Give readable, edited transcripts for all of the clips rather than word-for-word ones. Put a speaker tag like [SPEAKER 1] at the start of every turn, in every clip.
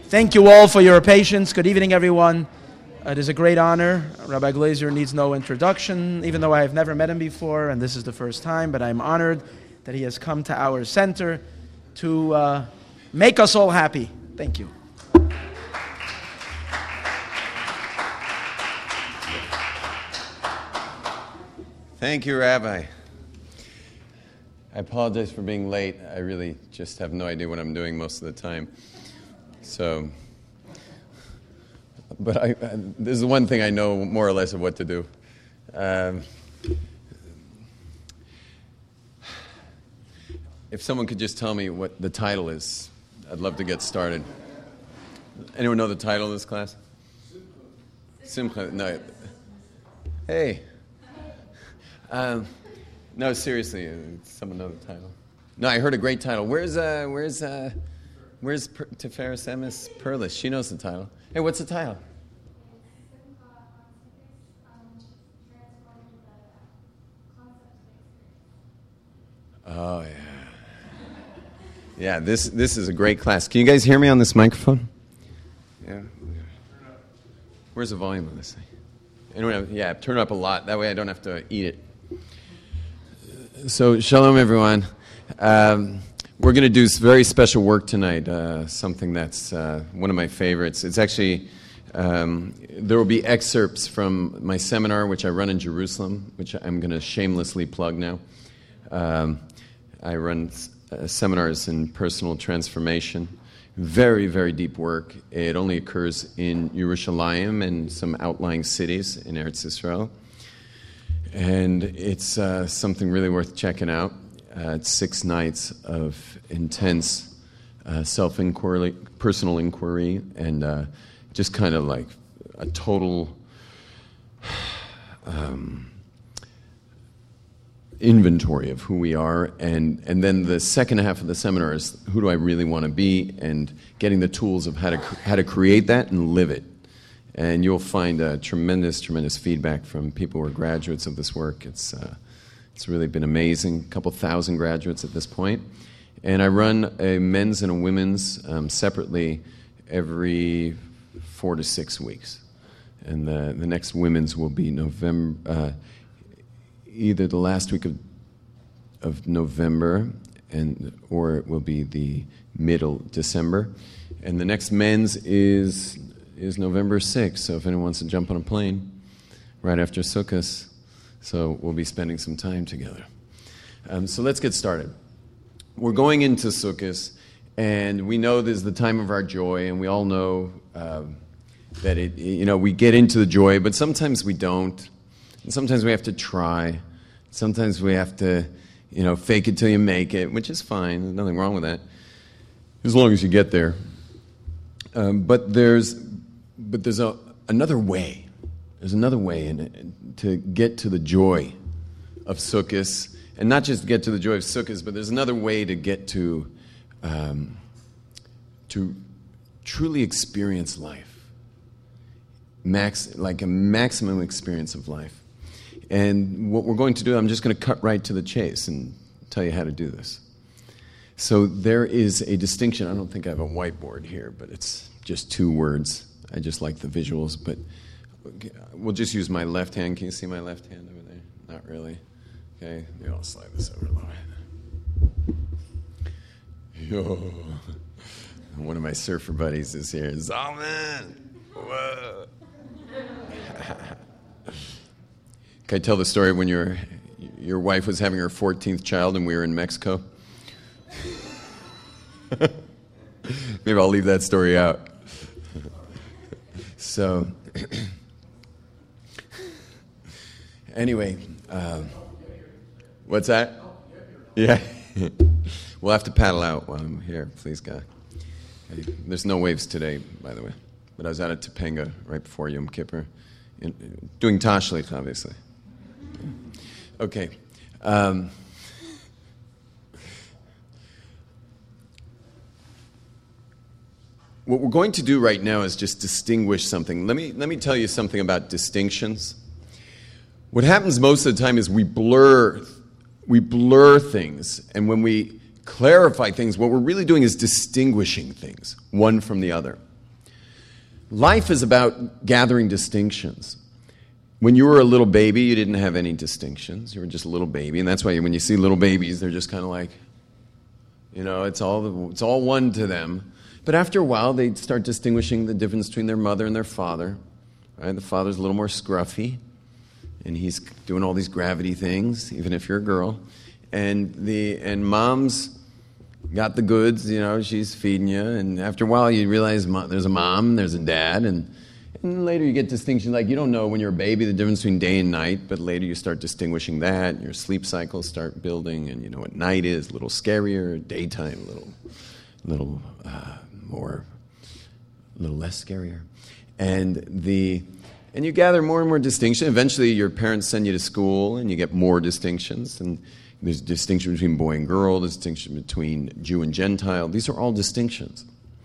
[SPEAKER 1] Thank you all for your patience. Good evening, everyone. It is a great honor. Rabbi Glazer needs no introduction, even though I have never met him before, and this is the first time, but I'm honored that he has come to our center to make us all happy. Thank you.
[SPEAKER 2] Thank you, Rabbi. I apologize for being late. I really just have no idea what I'm doing most of the time. So, but this is one thing I know more or less of what to do. If someone could just tell me what the title is, I'd love to get started. Anyone know the title of this class? Simcha. No. Hey. No, seriously, someone know the title? No, I heard a great title. Where's Tiferes Emes Perlis? She knows the title. Hey, what's the title? Oh yeah. Yeah, this is a great class. Can you guys hear me on this microphone? Yeah. Where's the volume on this thing? Anyone? Yeah, turn it up a lot. That way I don't have to eat it. So, shalom, everyone. We're going to do very special work tonight, something that's one of my favorites. It's actually, there will be excerpts from my seminar, which I run in Jerusalem, which I'm going to shamelessly plug now. I run seminars in personal transformation. Very, very deep work. It only occurs in Yerushalayim and some outlying cities in Eretz Yisrael. And it's something really worth checking out. It's 6 nights of intense self-inquiry, personal inquiry, and just kind of like a total inventory of who we are. And then the second half of the seminar is who do I really want to be, and getting the tools of how to create that and live it. And you'll find tremendous feedback from people who are graduates of this work. It's really been amazing. A couple thousand graduates at this point. And I run a men's and a women's separately every 4 to 6 weeks. And the next women's will be November, either the last week of November, or it will be the middle December. And the next men's is November 6th, so if anyone wants to jump on a plane right after Sukkot, so we'll be spending some time together. So let's get started. We're going into Sukkot, and we know this is the time of our joy, and we all know that we get into the joy, but sometimes we don't, and sometimes we have to try. Sometimes we have to, fake it till you make it, which is fine. There's nothing wrong with that, as long as you get there. But there's another way. There's another way to get to the joy of Sukkot, and not just get to the joy of Sukkot, but there's another way to get to truly experience life, like a maximum experience of life. And what we're going to do, I'm just going to cut right to the chase and tell you how to do this. So there is a distinction. I don't think I have a whiteboard here, but it's just 2 words. I just like the visuals, but we'll just use my left hand. Can you see my left hand over there? Not really. Okay, maybe I'll slide this over a little bit. Yo. One of my surfer buddies is here. Zalman! Whoa! Can I tell the story when your wife was having her 14th child and we were in Mexico? Maybe I'll leave that story out. So, anyway, what's that? Yeah. We'll have to paddle out while I'm here, please God. There's no waves today, by the way. But I was out at Topanga right before Yom Kippur, doing Tashlich, obviously. Okay. What we're going to do right now is just distinguish something. Let me tell you something about distinctions. What happens most of the time is we blur things, and when we clarify things, what we're really doing is distinguishing things, one from the other. Life is about gathering distinctions. When you were a little baby, you didn't have any distinctions. You were just a little baby, and that's why when you see little babies, they're just kind of like, it's all one to them. But after a while, they start distinguishing the difference between their mother and their father. Right? The father's a little more scruffy, and he's doing all these gravity things, even if you're a girl. And mom's got the goods, she's feeding you. And after a while, you realize there's a mom, there's a dad, and later you get distinction. Like, you don't know when you're a baby the difference between day and night, but later you start distinguishing that, and your sleep cycles start building, and you know what night is, a little scarier, daytime, a little less scarier. And you gather more and more distinction. Eventually, your parents send you to school, and you get more distinctions. And there's distinction between boy and girl, distinction between Jew and Gentile. These are all distinctions.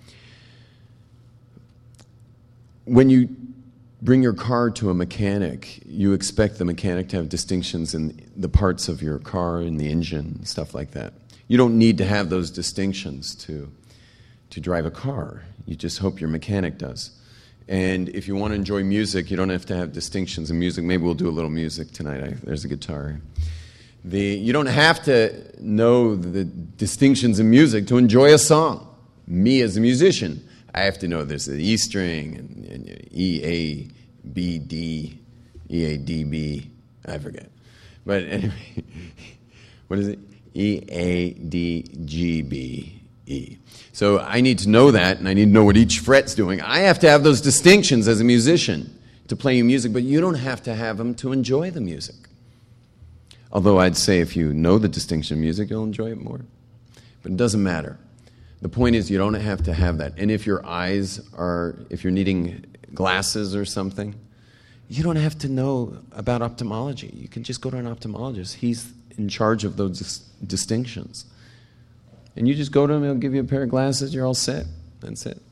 [SPEAKER 2] When you bring your car to a mechanic, you expect the mechanic to have distinctions in the parts of your car, in the engine, stuff like that. You don't need to have those distinctions to drive a car. You just hope your mechanic does. And if you want to enjoy music, you don't have to have distinctions in music. Maybe we'll do a little music tonight. There's a guitar. You don't have to know the distinctions in music to enjoy a song. Me as a musician, I have to know there's the E string and E, A, B, D, E, A, D, B. I forget. But anyway, what is it? E, A, D, G, B, E. So I need to know that, and I need to know what each fret's doing. I have to have those distinctions as a musician to play music, but you don't have to have them to enjoy the music. Although I'd say if you know the distinction of music, you'll enjoy it more. But it doesn't matter. The point is you don't have to have that. And if you're needing glasses or something, you don't have to know about ophthalmology. You can just go to an ophthalmologist. He's in charge of those distinctions. And you just go to him, he'll give you a pair of glasses, you're all set. That's it.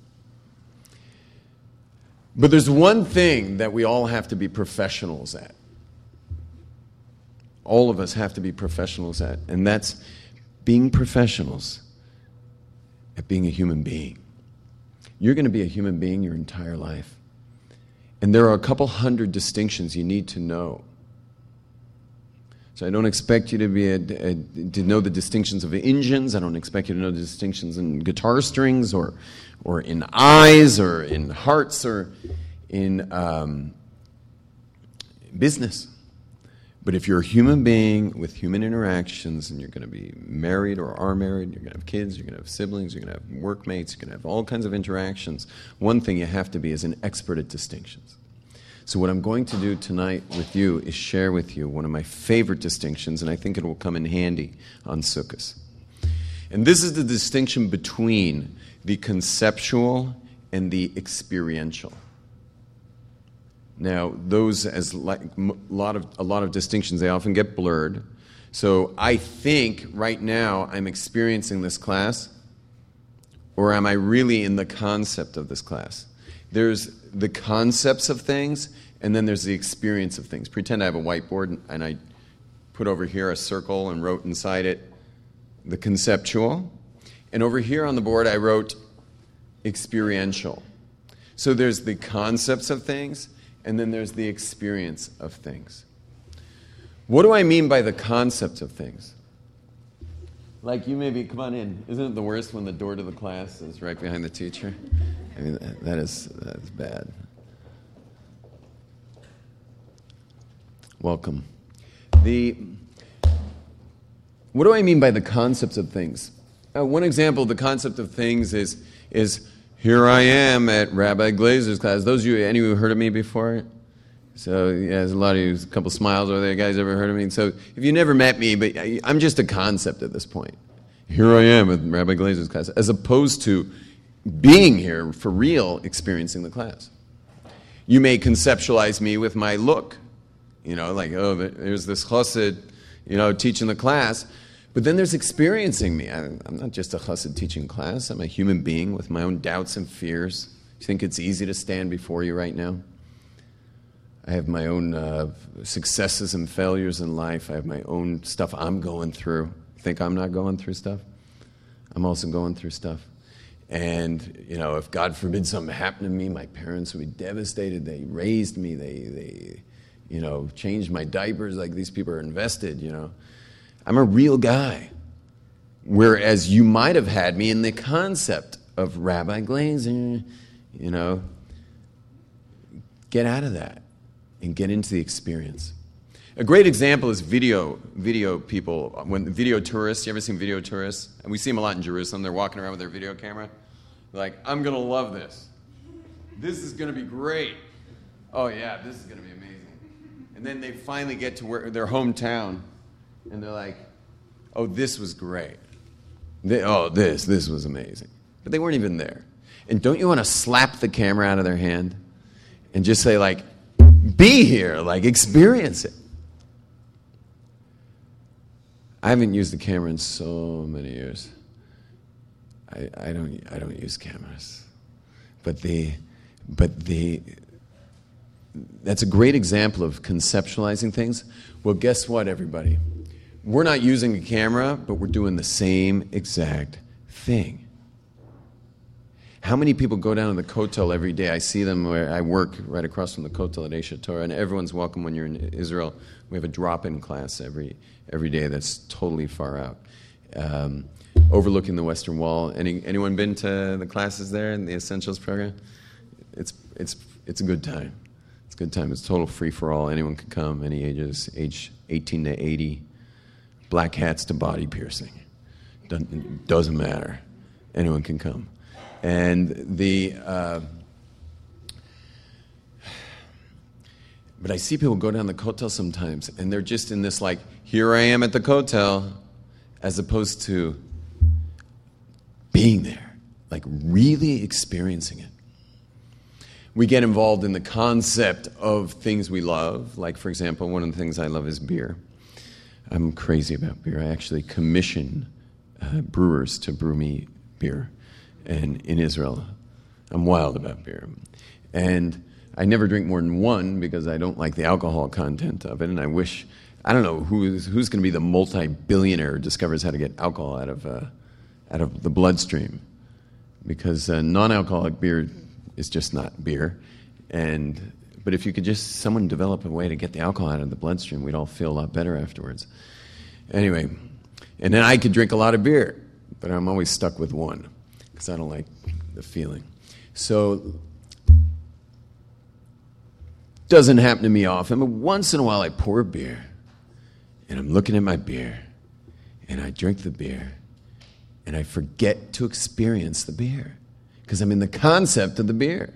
[SPEAKER 2] But there's one thing that we all have to be professionals at. All of us have to be professionals at, and that's being professionals at being a human being. You're going to be a human being your entire life. And there are a couple hundred distinctions you need to know. So I don't expect you to to know the distinctions of engines. I don't expect you to know the distinctions in guitar strings or in eyes or in hearts or in business. But if you're a human being with human interactions and you're going to be married or are married, you're going to have kids, you're going to have siblings, you're going to have workmates, you're going to have all kinds of interactions, one thing you have to be is an expert at distinctions. So what I'm going to do tonight with you is share with you one of my favorite distinctions, and I think it will come in handy on Sukkot. And this is the distinction between the conceptual and the experiential. Now, those, as like a lot of distinctions, they often get blurred. So I think right now I'm experiencing this class, or am I really in the concept of this class? There's the concepts of things, and then there's the experience of things. Pretend I have a whiteboard, and I put over here a circle and wrote inside it the conceptual. And over here on the board I wrote experiential. So there's the concepts of things, and then there's the experience of things. What do I mean by the concept of things? Like you maybe, come on in. Isn't it the worst when the door to the class is right behind the teacher? I mean, that's bad. Welcome. What do I mean by the concepts of things? One example of the concept of things is here I am at Rabbi Glazer's class. Those of you, any of you heard of me before? So, yeah, there's a lot of you, a couple smiles over there. Guys ever heard of me? So, if you never met me, but I'm just a concept at this point. Here I am at Rabbi Glazer's class, as opposed to being here for real, experiencing the class. You may conceptualize me with my look. Like, oh, there's this chassid, teaching the class. But then there's experiencing me. I'm not just a chassid teaching class. I'm a human being with my own doubts and fears. Do you think it's easy to stand before you right now? I have my own successes and failures in life. I have my own stuff I'm going through. Think I'm not going through stuff? I'm also going through stuff. And, you know, if God forbid something happened to me, my parents would be devastated. They raised me. They you know, changed my diapers. Like, these people are invested, you know. I'm a real guy. Whereas you might have had me in the concept of Rabbi Glazer, you know. Get out of that and get into the experience. A great example is video people. When video tourists, you ever seen video tourists? And we see them a lot in Jerusalem. They're walking around with their video camera. They're like, I'm going to love this. This is going to be great. Oh, yeah, this is going to be amazing. And then they finally get to their hometown, and they're like, oh, this was great. This was amazing. But they weren't even there. And don't you want to slap the camera out of their hand and just say, like, be here, like, experience it? I haven't used the camera in so many years. I don't use cameras. But that's a great example of conceptualizing things. Well, guess what, everybody? We're not using a camera, but we're doing the same exact thing. How many people go down to the Kotel every day? I see them where I work right across from the Kotel at Aish HaTorah, and everyone's welcome when you're in Israel. We have a drop-in class every day that's totally far out, overlooking the Western Wall. Anyone been to the classes there in the Essentials program? It's a good time. It's a good time. It's total free for all. Anyone can come, any ages, age 18 to 80, black hats to body piercing. Doesn't matter. Anyone can come. And but I see people go down the Kotel sometimes, and they're just in this, like, here I am at the Kotel, as opposed to being there, like really experiencing it. We get involved in the concept of things we love. Like, for example, one of the things I love is beer. I'm crazy about beer. I actually commission brewers to brew me beer. And in Israel, I'm wild about beer. And I never drink more than one because I don't like the alcohol content of it. And I don't know who's going to be the multi-billionaire who discovers how to get alcohol out of the bloodstream. Because non-alcoholic beer is just not beer. But if you could someone develop a way to get the alcohol out of the bloodstream, we'd all feel a lot better afterwards. Anyway, and then I could drink a lot of beer, but I'm always stuck with one because I don't like the feeling. So, doesn't happen to me often, but once in a while I pour a beer, and I'm looking at my beer, and I drink the beer, and I forget to experience the beer because I'm in the concept of the beer.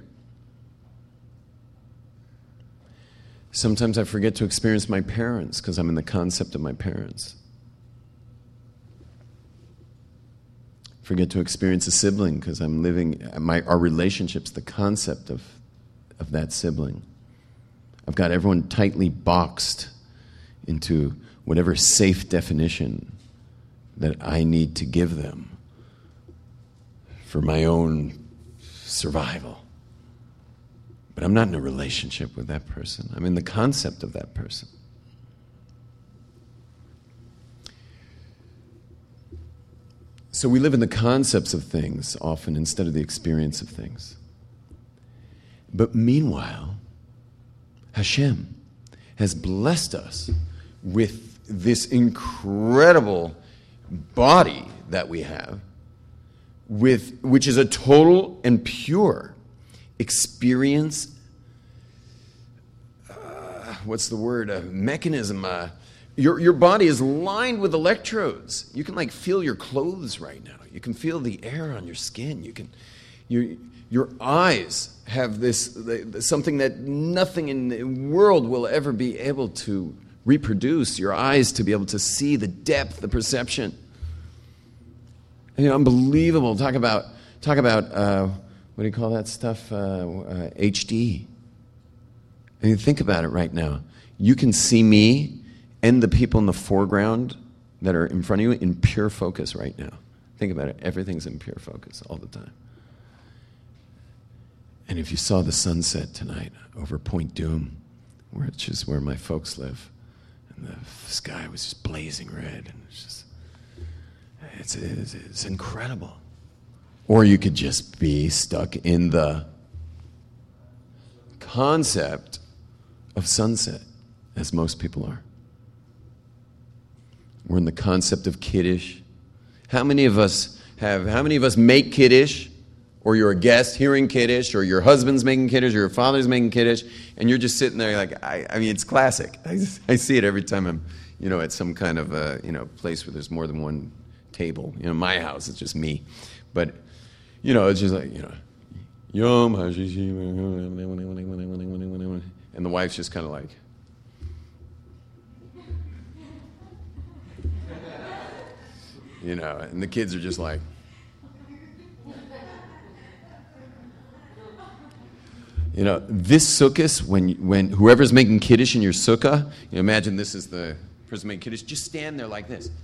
[SPEAKER 2] Sometimes I forget to experience my parents because I'm in the concept of my parents. Forget to experience a sibling because I'm living our relationship's the concept of that sibling. I've got everyone tightly boxed into whatever safe definition that I need to give them for my own survival. But I'm not in a relationship with that person. I'm in the concept of that person. So we live in the concepts of things often instead of the experience of things. But meanwhile, Hashem has blessed us with this incredible body that we have, which is a total and pure experience. What's the word? A mechanism. Your body is lined with electrodes. You can feel your clothes right now. You can feel the air on your skin. Your eyes have this something that nothing in the world will ever be able to reproduce. Your eyes to be able to see the depth, the perception. Unbelievable. Talk about what do you call that stuff? HD. I mean, think about it right now. You can see me and the people in the foreground that are in front of you in pure focus right now. Think about it. Everything's in pure focus all the time. And if you saw the sunset tonight over Point Doom, which is where my folks live, and the sky was just blazing red, and it's incredible. Or you could just be stuck in the concept of sunset, as most people are. We're in the concept of Kiddush. How many of us make Kiddush, or you're a guest hearing Kiddush, or your husband's making Kiddush, or your father's making Kiddush, and you're just sitting there like, I mean, it's classic. I see it every time I'm, at some kind of a, place where there's more than one table. My house, it's just me. But, it's just like, Yom HaShishi, and the wife's just kind of like, and the kids are just like, this sukkah, when whoever's making Kiddush in your sukkah, imagine this is the person making Kiddush, just stand there like this.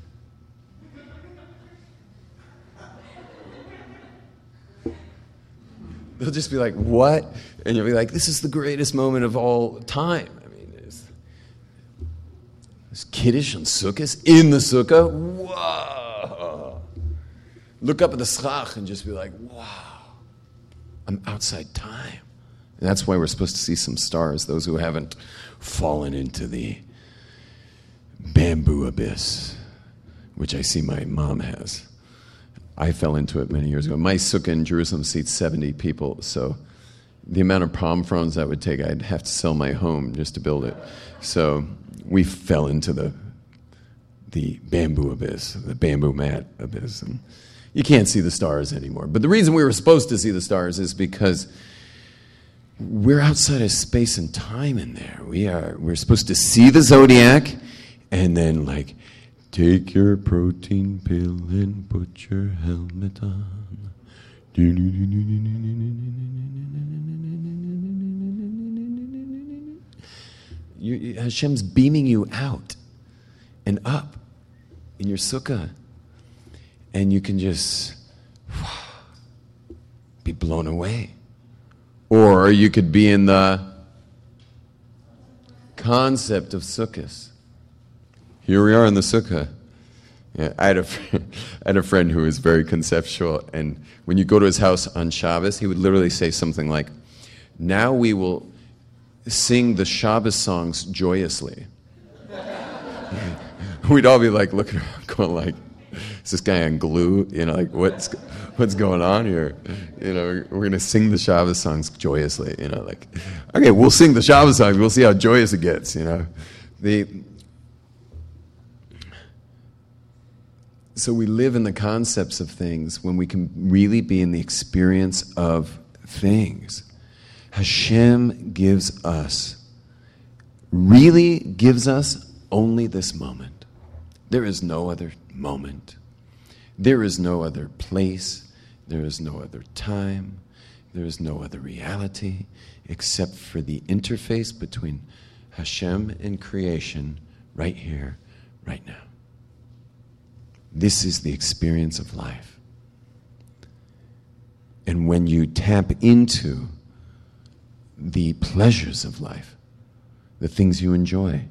[SPEAKER 2] They'll just be like, what? And you'll be like, this is the greatest moment of all time. I mean, there's Kiddush and sukkahs in the sukkah. Whoa. Look up at the schach and just be like, wow, I'm outside time. And that's why we're supposed to see some stars, those who haven't fallen into the bamboo abyss, which I see my mom has. I fell into it many years ago. My sukkah in Jerusalem seats 70 people, so the amount of palm fronds that would take, I'd have to sell my home just to build it. So we fell into the bamboo abyss, the bamboo mat abyss. And you can't see the stars anymore. But the reason we were supposed to see the stars is because we're outside of space and time in there. We're supposed to see the zodiac and then take your protein pill and put your helmet on. Hashem's beaming you out and up in your sukkah. And you can just be blown away. Or you could be in the concept of sukkahs. Here we are in the sukkah. Yeah, I had a friend who was very conceptual, and when you go to his house on Shabbos, he would literally say something like, now we will sing the Shabbos songs joyously. We'd all be like looking around going like, is this guy on glue? What's going on here? We're going to sing the Shabbos songs joyously. Okay, we'll sing the Shabbos songs. We'll see how joyous it gets. So we live in the concepts of things when we can really be in the experience of things. Hashem really gives us only this moment. There is no other moment. There is no other place. There is no other time. There is no other reality except for the interface between Hashem and creation right here, right now. This is the experience of life. And when you tap into the pleasures of life, the things you enjoy,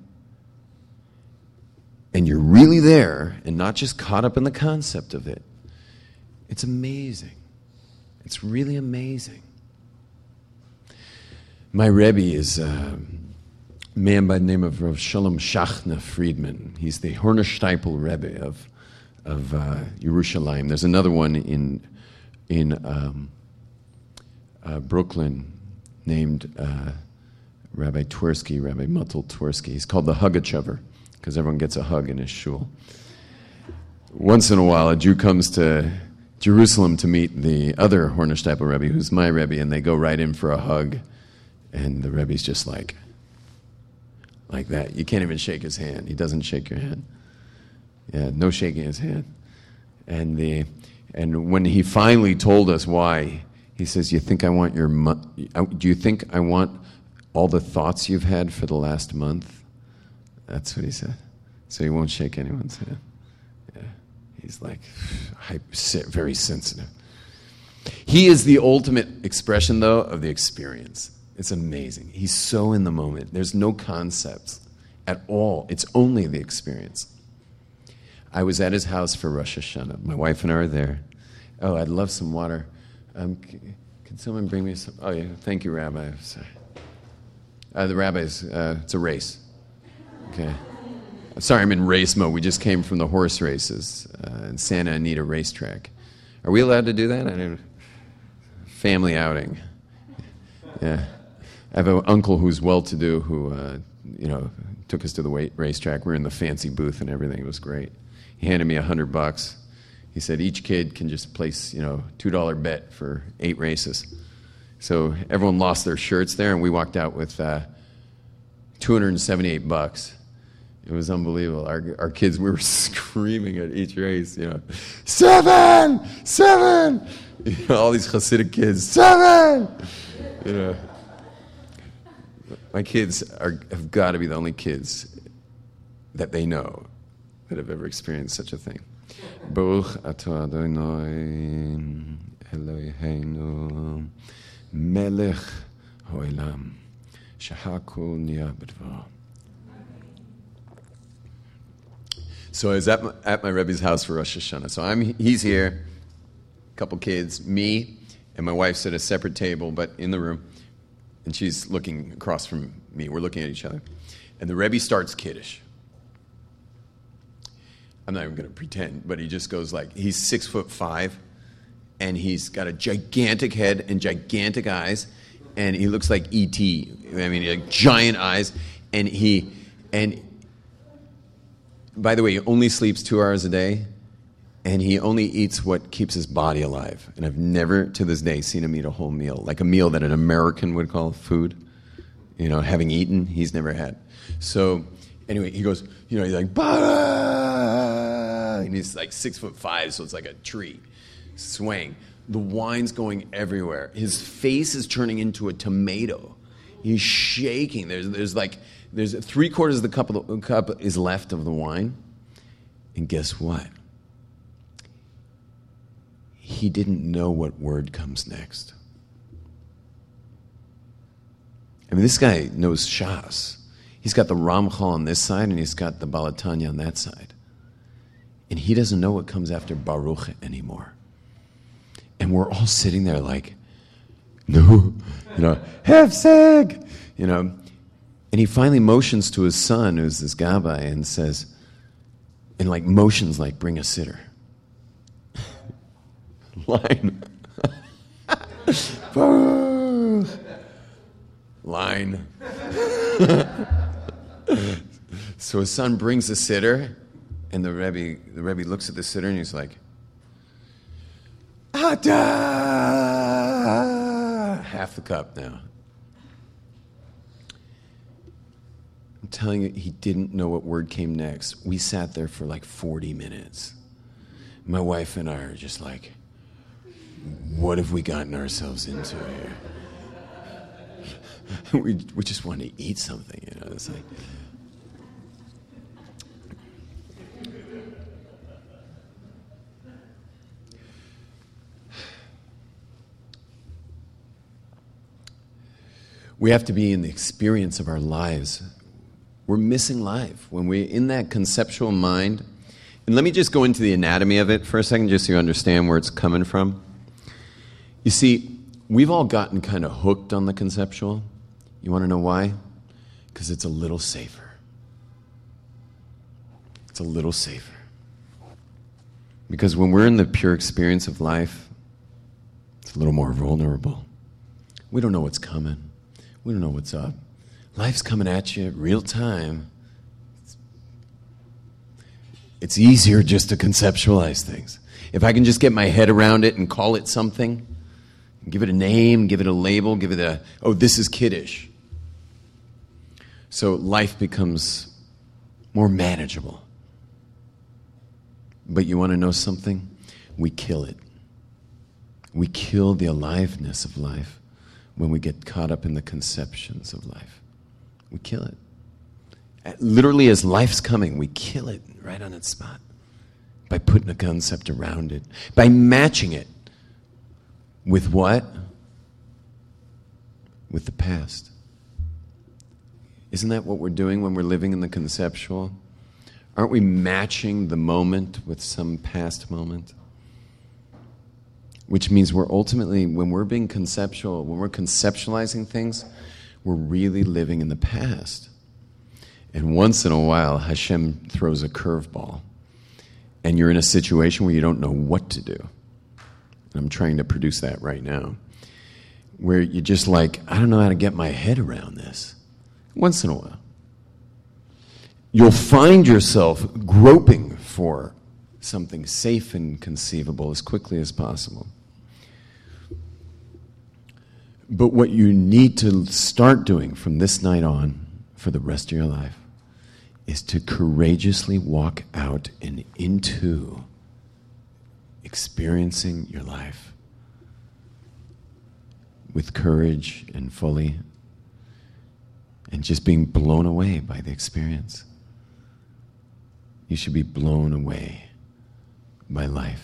[SPEAKER 2] and you're really there and not just caught up in the concept of it, it's amazing. It's really amazing. My Rebbe is a man by the name of Rav Shalom Shachna Friedman. He's the Hornersteipel Rebbe of Yerushalayim. There's another one in Brooklyn named Rabbi Twersky, Rabbi Muttel Twersky. He's called the Hugachover because everyone gets a hug in his shul. Once in a while, a Jew comes to Jerusalem to meet the other Hornersteipel Rebbe, who's my Rebbe, and they go right in for a hug, and the Rebbe's just like that. You can't even shake his hand. He doesn't shake your hand. Yeah, no shaking his hand. And when he finally told us why, he says, do you think I want all the thoughts you've had for the last month? That's what he said. So he won't shake anyone's hand. Yeah. He's like very sensitive. He is the ultimate expression, though, of the experience. It's amazing. He's so in the moment. There's no concepts at all. It's only the experience. I was at his house for Rosh Hashanah. My wife and I are there. Oh, I'd love some water. Can someone bring me some? Oh, yeah. Thank you, Rabbi. Sorry. The rabbis, it's a race. Okay. Sorry, I'm in race mode. We just came from the horse races in Santa Anita racetrack. Are we allowed to do that? I don't. Family outing. Yeah. I have an uncle who's well-to-do who, took us to the racetrack. We were in the fancy booth and everything. It was great. He handed me $100. He said each kid can just place, $2 bet for 8 races. So everyone lost their shirts there, and we walked out with $278. It was unbelievable. Our kids, we were screaming at each race, 7! 7! All these Hasidic kids, 7! My kids have got to be the only kids that they know that have ever experienced such a thing. Baruch atah Adonai Eloheinu melech haolam shehakol niyah b'dvaro. So I was at my Rebbe's house for Rosh Hashanah. So he's here, a couple kids, me, and my wife's at a separate table, but in the room. And she's looking across from me. We're looking at each other. And the Rebbe starts Kiddush. I'm not even going to pretend, but he just goes he's 6'5", and he's got a gigantic head and gigantic eyes, and he looks like E.T. I mean, like giant eyes. And by the way, he only sleeps 2 hours a day, and he only eats what keeps his body alive. And I've never, to this day, seen him eat a whole meal, like a meal that an American would call food. Having eaten, he's never had. So, anyway, he goes, he's like, bah! And he's like 6'5", so it's like a tree swaying. The wine's going everywhere. His face is turning into a tomato. He's shaking. There's 3/4 of the cup is left of the wine. And guess what? He didn't know what word comes next. I mean, this guy knows Shas. He's got the Ramchal on this side, and he's got the Balatanya on that side. And he doesn't know what comes after Baruch anymore. And we're all sitting there like, no, Hefsek, And he finally motions to his son, who's this Gabbai, and says, motions like, bring a sitter. Line. Line. So his son brings a sitter, and the Rebbe looks at the sitter and he's like, Ata! Half the cup now. I'm telling you, he didn't know what word came next. We sat there for 40 minutes. My wife and I are just like, what have we gotten ourselves into here? We just want to eat something, It's like, we have to be in the experience of our lives. We're missing life when we're in that conceptual mind. And let me just go into the anatomy of it for a second, just so you understand where it's coming from. You see, we've all gotten kind of hooked on the conceptual. You want to know why? Because it's a little safer. It's a little safer. Because when we're in the pure experience of life, it's a little more vulnerable. We don't know what's coming. We don't know what's up. Life's coming at you real time. It's easier just to conceptualize things. If I can just get my head around it and call it something, give it a name, give it a label, give it this is Kiddush. So life becomes more manageable. But you want to know something? We kill it. We kill the aliveness of life when we get caught up in the conceptions of life. We kill it. Literally, as life's coming, we kill it right on its spot by putting a concept around it, by matching it with what? With the past. Isn't that what we're doing when we're living in the conceptual? Aren't we matching the moment with some past moment? which means we're ultimately, when we're being conceptual, when we're conceptualizing things, we're really living in the past. And once in a while, Hashem throws a curveball, and you're in a situation where you don't know what to do. And I'm trying to produce that right now, where you're just like, I don't know how to get my head around this. Once in a while. You'll find yourself groping for something safe and conceivable as quickly as possible. But what you need to start doing from this night on for the rest of your life is to courageously walk out and into experiencing your life with courage and fully, and just being blown away by the experience. You should be blown away by life.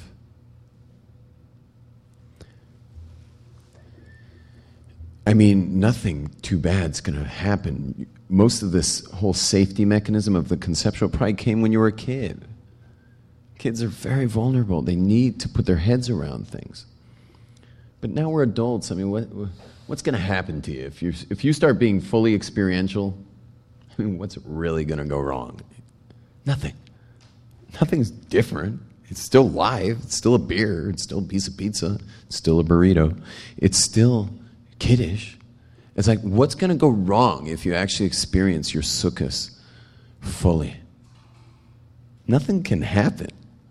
[SPEAKER 2] I mean, nothing too bad's going to happen. Most of this whole safety mechanism of the conceptual pride came when you were a kid. Kids are very vulnerable. They need to put their heads around things. But now we're adults. I mean, what's going to happen to you if you start being fully experiential? I mean, what's really going to go wrong? Nothing. Nothing's different. It's still live. It's still a beer. It's still a piece of pizza. It's still a burrito. It's still kiddish. It's like, what's going to go wrong if you actually experience your sukkahs fully? Nothing can happen.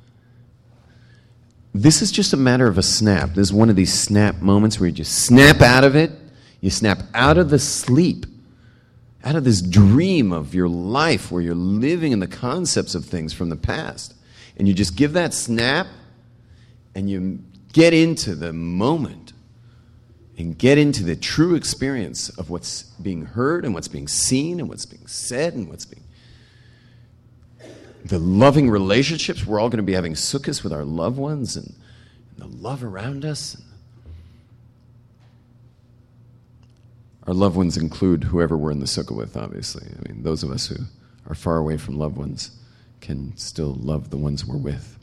[SPEAKER 2] This is just a matter of a snap. This is one of these snap moments where you just snap out of it. You snap out of the sleep, out of this dream of your life where you're living in the concepts of things from the past. And you just give that snap and you get into the moment and get into the true experience of what's being heard and what's being seen and what's being said and what's being... The loving relationships, we're all going to be having sukkahs with our loved ones and the love around us. Our loved ones include whoever we're in the sukkah with, obviously. I mean, those of us who are far away from loved ones can still love the ones we're with.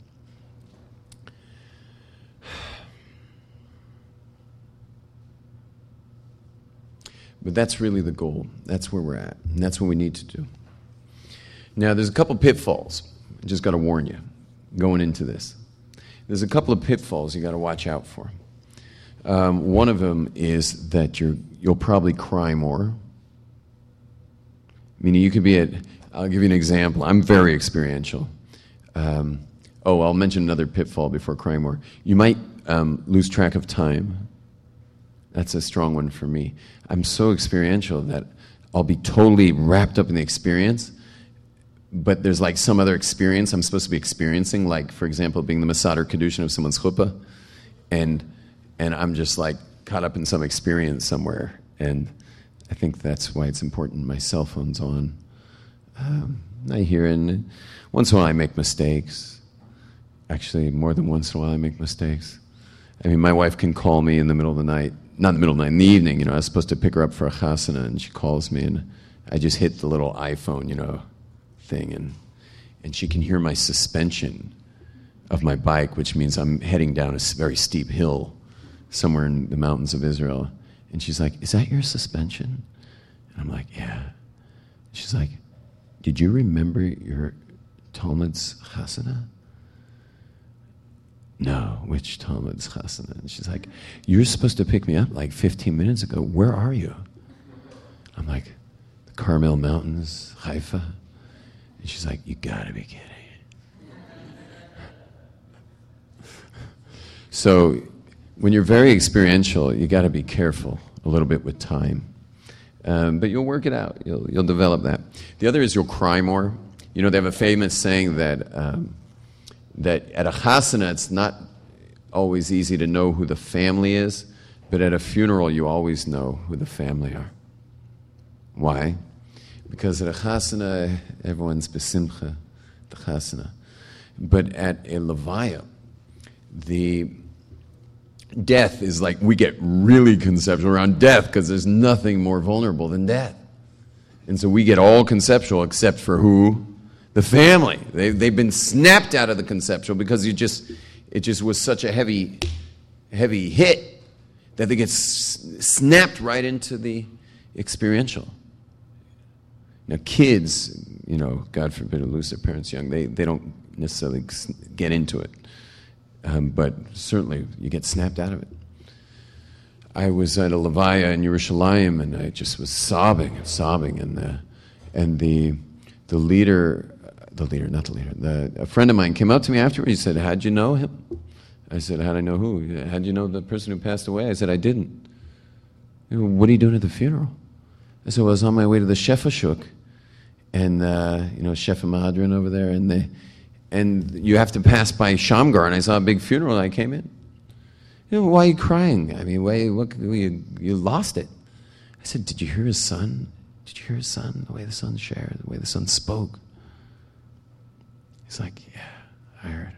[SPEAKER 2] But that's really the goal. That's where we're at. And that's what we need to do. Now, there's a couple pitfalls. I just got to warn you going into this. There's a couple of pitfalls you got to watch out for. One of them is that you'll probably cry more. Meaning you could be I'll give you an example. I'm very experiential. I'll mention another pitfall before crying more. You might lose track of time. That's a strong one for me. I'm so experiential that I'll be totally wrapped up in the experience, but there's like some other experience I'm supposed to be experiencing, like, for example, being the Masader Kedushin of someone's chuppah, and I'm just like caught up in some experience somewhere. And I think that's why it's important my cell phone's on. I hear it, and once in a while I make mistakes. Actually, more than once in a while I make mistakes. I mean, my wife can call me in the middle of the night, not in the middle of the night, in the evening, I was supposed to pick her up for a chasana, and she calls me, and I just hit the little iPhone, thing, and she can hear my suspension of my bike, which means I'm heading down a very steep hill somewhere in the mountains of Israel. And she's like, "Is that your suspension?" And I'm like, "Yeah." She's like, "Did you remember your Talmud's chasana?" "No, which Talmud's chasana?" And she's like, "You're supposed to pick me up like 15 minutes ago. Where are you?" I'm like, "The Carmel Mountains, Haifa." And she's like, "You gotta be kidding." So when you're very experiential, you gotta be careful a little bit with time. But you'll work it out. You'll develop that. The other is you'll cry more. They have a famous saying that at a chasana, it's not always easy to know who the family is, but at a funeral, you always know who the family are. Why? Because at a chasana, everyone's besimcha, the chasana. But at a levaya, the death is like, we get really conceptual around death because there's nothing more vulnerable than death. And so we get all conceptual except for who? The family. They've been snapped out of the conceptual because it just was such a heavy heavy hit that they get snapped right into the experiential. Now, kids, God forbid, who lose their parents young, they don't necessarily get into it. But certainly, you get snapped out of it. I was at a levaya in Yerushalayim, and I just was sobbing, and the a friend of mine came up to me afterwards. He said, "How'd you know him?" I said, "How'd I know who? How'd you know the person who passed away?" I said, "I didn't." "What are you doing at the funeral?" I said, "Well, I was on my way to the Shefa Shuk, and Shefa Mahadran over there, and you have to pass by Shamgar, and I saw a big funeral, and I came in. Why are you crying? I mean, you lost it." I said, "Did you hear his son? Did you hear his son? The way the son shared, the way the son spoke." He's like, "Yeah, I heard."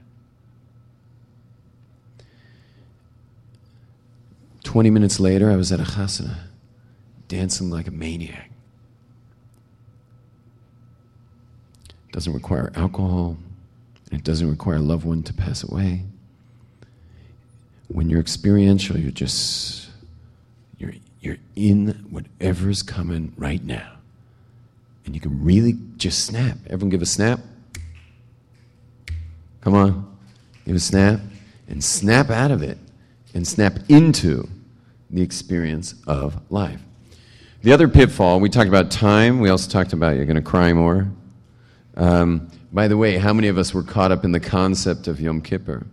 [SPEAKER 2] 20 minutes later, I was at a chasana, dancing like a maniac. It doesn't require alcohol, and it doesn't require a loved one to pass away. When you're experiential, you're in whatever's coming right now. And you can really just snap. Everyone give a snap. Come on. Give a snap. And snap out of it. And snap into the experience of life. The other pitfall, we talked about time. We also talked about you're going to cry more. By the way, how many of us were caught up in the concept of Yom Kippur?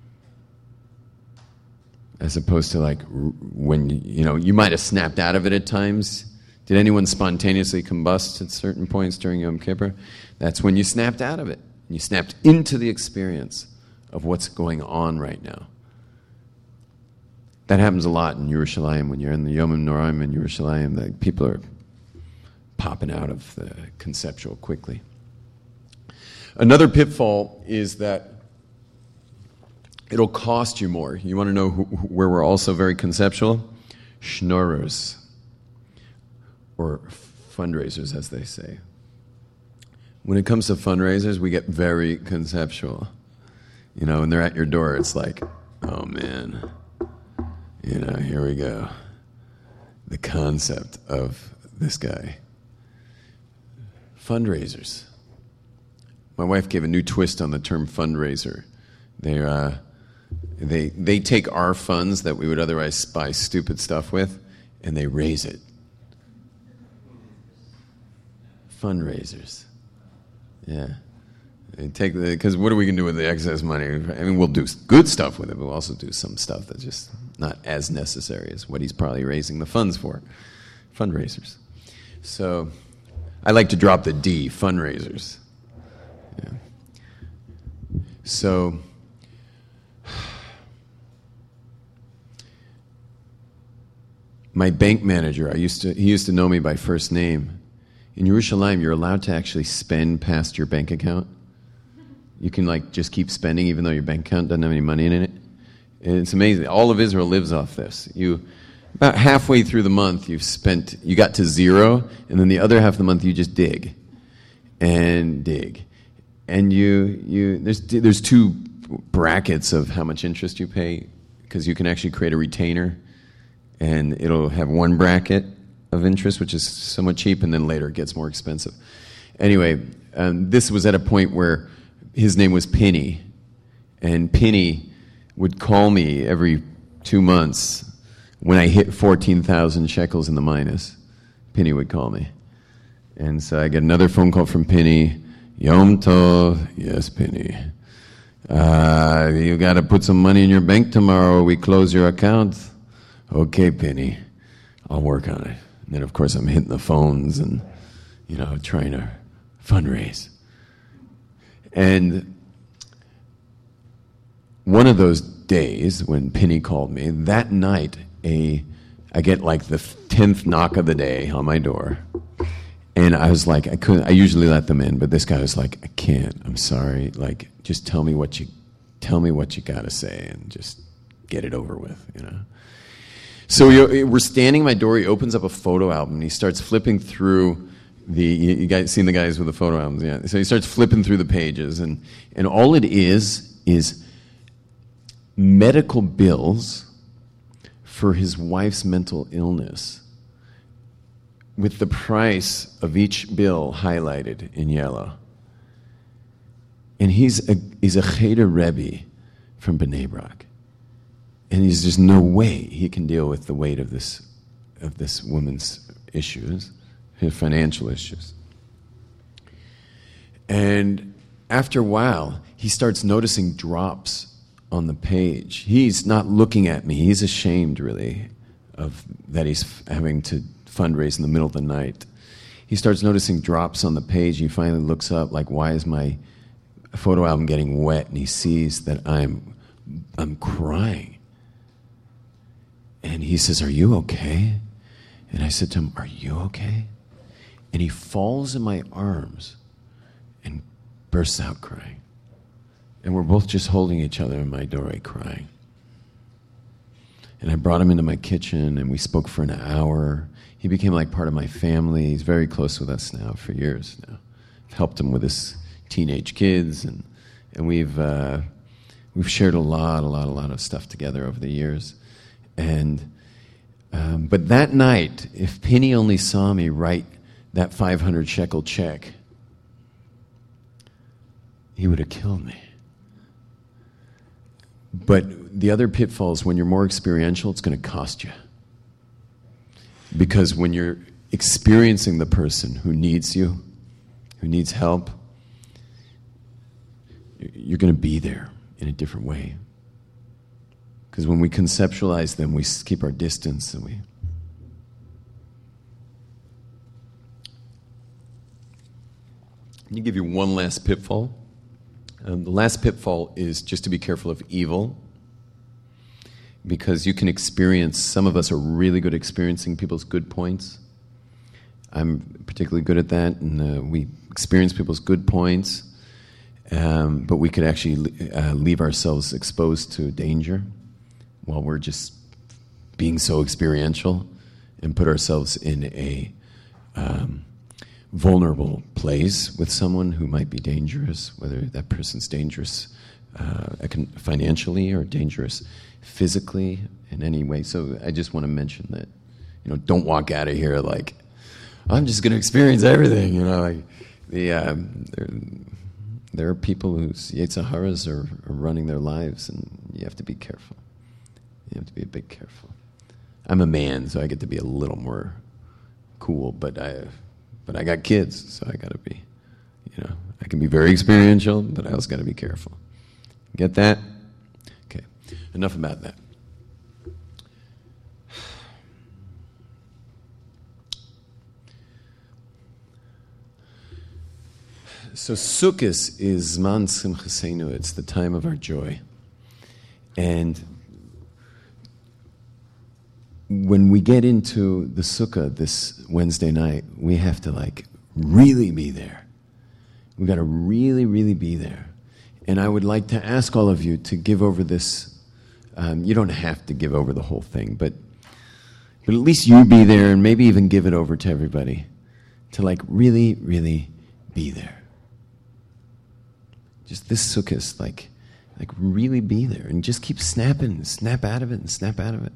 [SPEAKER 2] As opposed to when, you might have snapped out of it at times. Did anyone spontaneously combust at certain points during Yom Kippur? That's when you snapped out of it. You snapped into the experience of what's going on right now. That happens a lot in Yerushalayim. When you're in the Yomim Noraim in Yerushalayim, people are popping out of the conceptual quickly. Another pitfall is that it'll cost you more. You want to know where we're also very conceptual? Schnorrers, or fundraisers, as they say. When it comes to fundraisers, we get very conceptual. When they're at your door, it's like, oh man, here we go. The concept of this guy. Fundraisers. My wife gave a new twist on the term fundraiser. They take our funds that we would otherwise buy stupid stuff with, and they raise it. Fundraisers. Yeah. They take because what are we going to do with the excess money? I mean, we'll do good stuff with it, but we'll also do some stuff that's just not as necessary as what he's probably raising the funds for. Fundraisers. So I like to drop the D, fundraisers. Yeah. So my bank manager, he used to know me by first name. In Yerushalayim, you're allowed to actually spend past your bank account. You can just keep spending even though your bank account doesn't have any money in it. And it's amazing. All of Israel lives off this. About halfway through the month, you got to zero, and then the other half of the month you just dig. And dig. And there's two brackets of how much interest you pay, because you can actually create a retainer, and it'll have one bracket of interest, which is somewhat cheap, and then later it gets more expensive. Anyway, this was at a point where his name was Penny, and Penny would call me every 2 months when I hit 14,000 shekels in the minus. Penny would call me. And so I get another phone call from Penny. Yom Tov. Yes, Penny. You got to put some money in your bank tomorrow or we close your account. Okay, Penny. I'll work on it. And then, of course, I'm hitting the phones and, trying to fundraise. And one of those days when Penny called me, that night, I get the 10th knock of the day on my door. And I was like, I usually let them in, but this guy was like, I can't, I'm sorry. Just tell me what you got to say and just get it over with, So we're standing at my door. He opens up a photo album. And he starts flipping through you guys seen the guys with the photo albums, yeah? So he starts flipping through the pages, and all it is medical bills for his wife's mental illness with the price of each bill highlighted in yellow. And he's a Cheder Rebbe from Bnei Brak. And there's just no way he can deal with the weight of this woman's issues, her financial issues. And after a while, he starts noticing drops on the page. He's not looking at me. He's ashamed, really, of that he's having to fundraise in the middle of the night. He starts noticing drops on the page. He finally looks up, like, why is my photo album getting wet? And he sees that I'm crying. And he says, "Are you okay?" And I said to him, "Are you okay?" And he falls in my arms and bursts out crying. And we're both just holding each other in my doorway crying. And I brought him into my kitchen, and we spoke for an hour. He became like part of my family. He's very close with us now for years now. I've helped him with his teenage kids, and we've shared a lot of stuff together over the years. And but that night, if Penny only saw me write that 500 shekel check, he would have killed me. But the other pitfalls, when you're more experiential, it's going to cost you. Because when you're experiencing the person who needs you, who needs help, you're going to be there in a different way. Because when we conceptualize them, we keep our distance, and Let me give you one last pitfall. The last pitfall is just to be careful of evil, because you can experience, some of us are really good at experiencing people's good points. I'm particularly good at that, and we experience people's good points, but we could actually leave ourselves exposed to danger while we're just being so experiential, and put ourselves in a vulnerable place with someone who might be dangerous, whether that person's dangerous financially or dangerous physically in any way. So I just want to mention that, don't walk out of here like, I'm just going to experience everything. There are people whose Yetzer Haras are running their lives, and you have to be careful. You have to be a bit careful. I'm a man, so I get to be a little more cool, but I got kids, so I got to be, I can be very experiential, but I also got to be careful. Get that? Okay, enough about that. So Sukkot is Zman Simchasenu. It's the time of our joy. And when we get into the Sukkah this Wednesday night, we have to really be there. We've got to really, really be there. And I would like to ask all of you to give over this. You don't have to give over the whole thing, but at least you be there, and maybe even give it over to everybody to really, really be there. Just this Sukkah is like really be there, and just keep snap out of it, and snap out of it.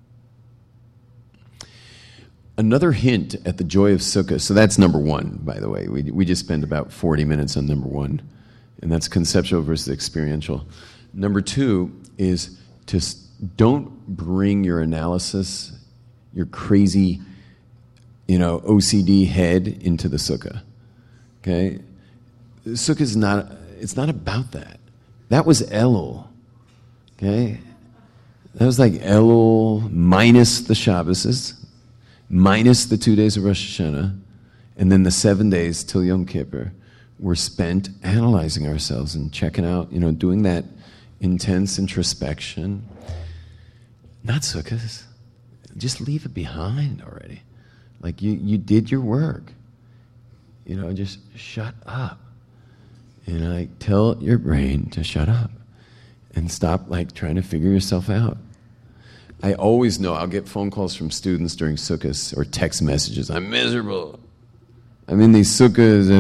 [SPEAKER 2] Another hint at the joy of Sukkah, so that's number one, by the way. We just spent about 40 minutes on number one, and that's conceptual versus experiential. Number two is to don't bring your analysis, your crazy, OCD head into the Sukkah. Okay? Sukkah is it's not about that. That was Elul. Okay? That was like Elul minus the Shabbos, minus the 2 days of Rosh Hashanah, and then the 7 days till Yom Kippur were spent analyzing ourselves and checking out, doing that intense introspection. Not Sukkot. Just leave it behind already. You did your work. Just shut up. Tell your brain to shut up and stop trying to figure yourself out. I always know I'll get phone calls from students during Sukkot or text messages. I'm miserable. I'm in these Sukkahs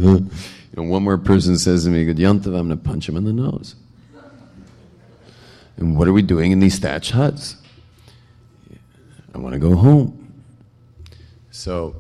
[SPEAKER 2] and one more person says to me, "Good Yom Tov," I'm going to punch him in the nose. And what are we doing in these thatched huts? I want to go home. So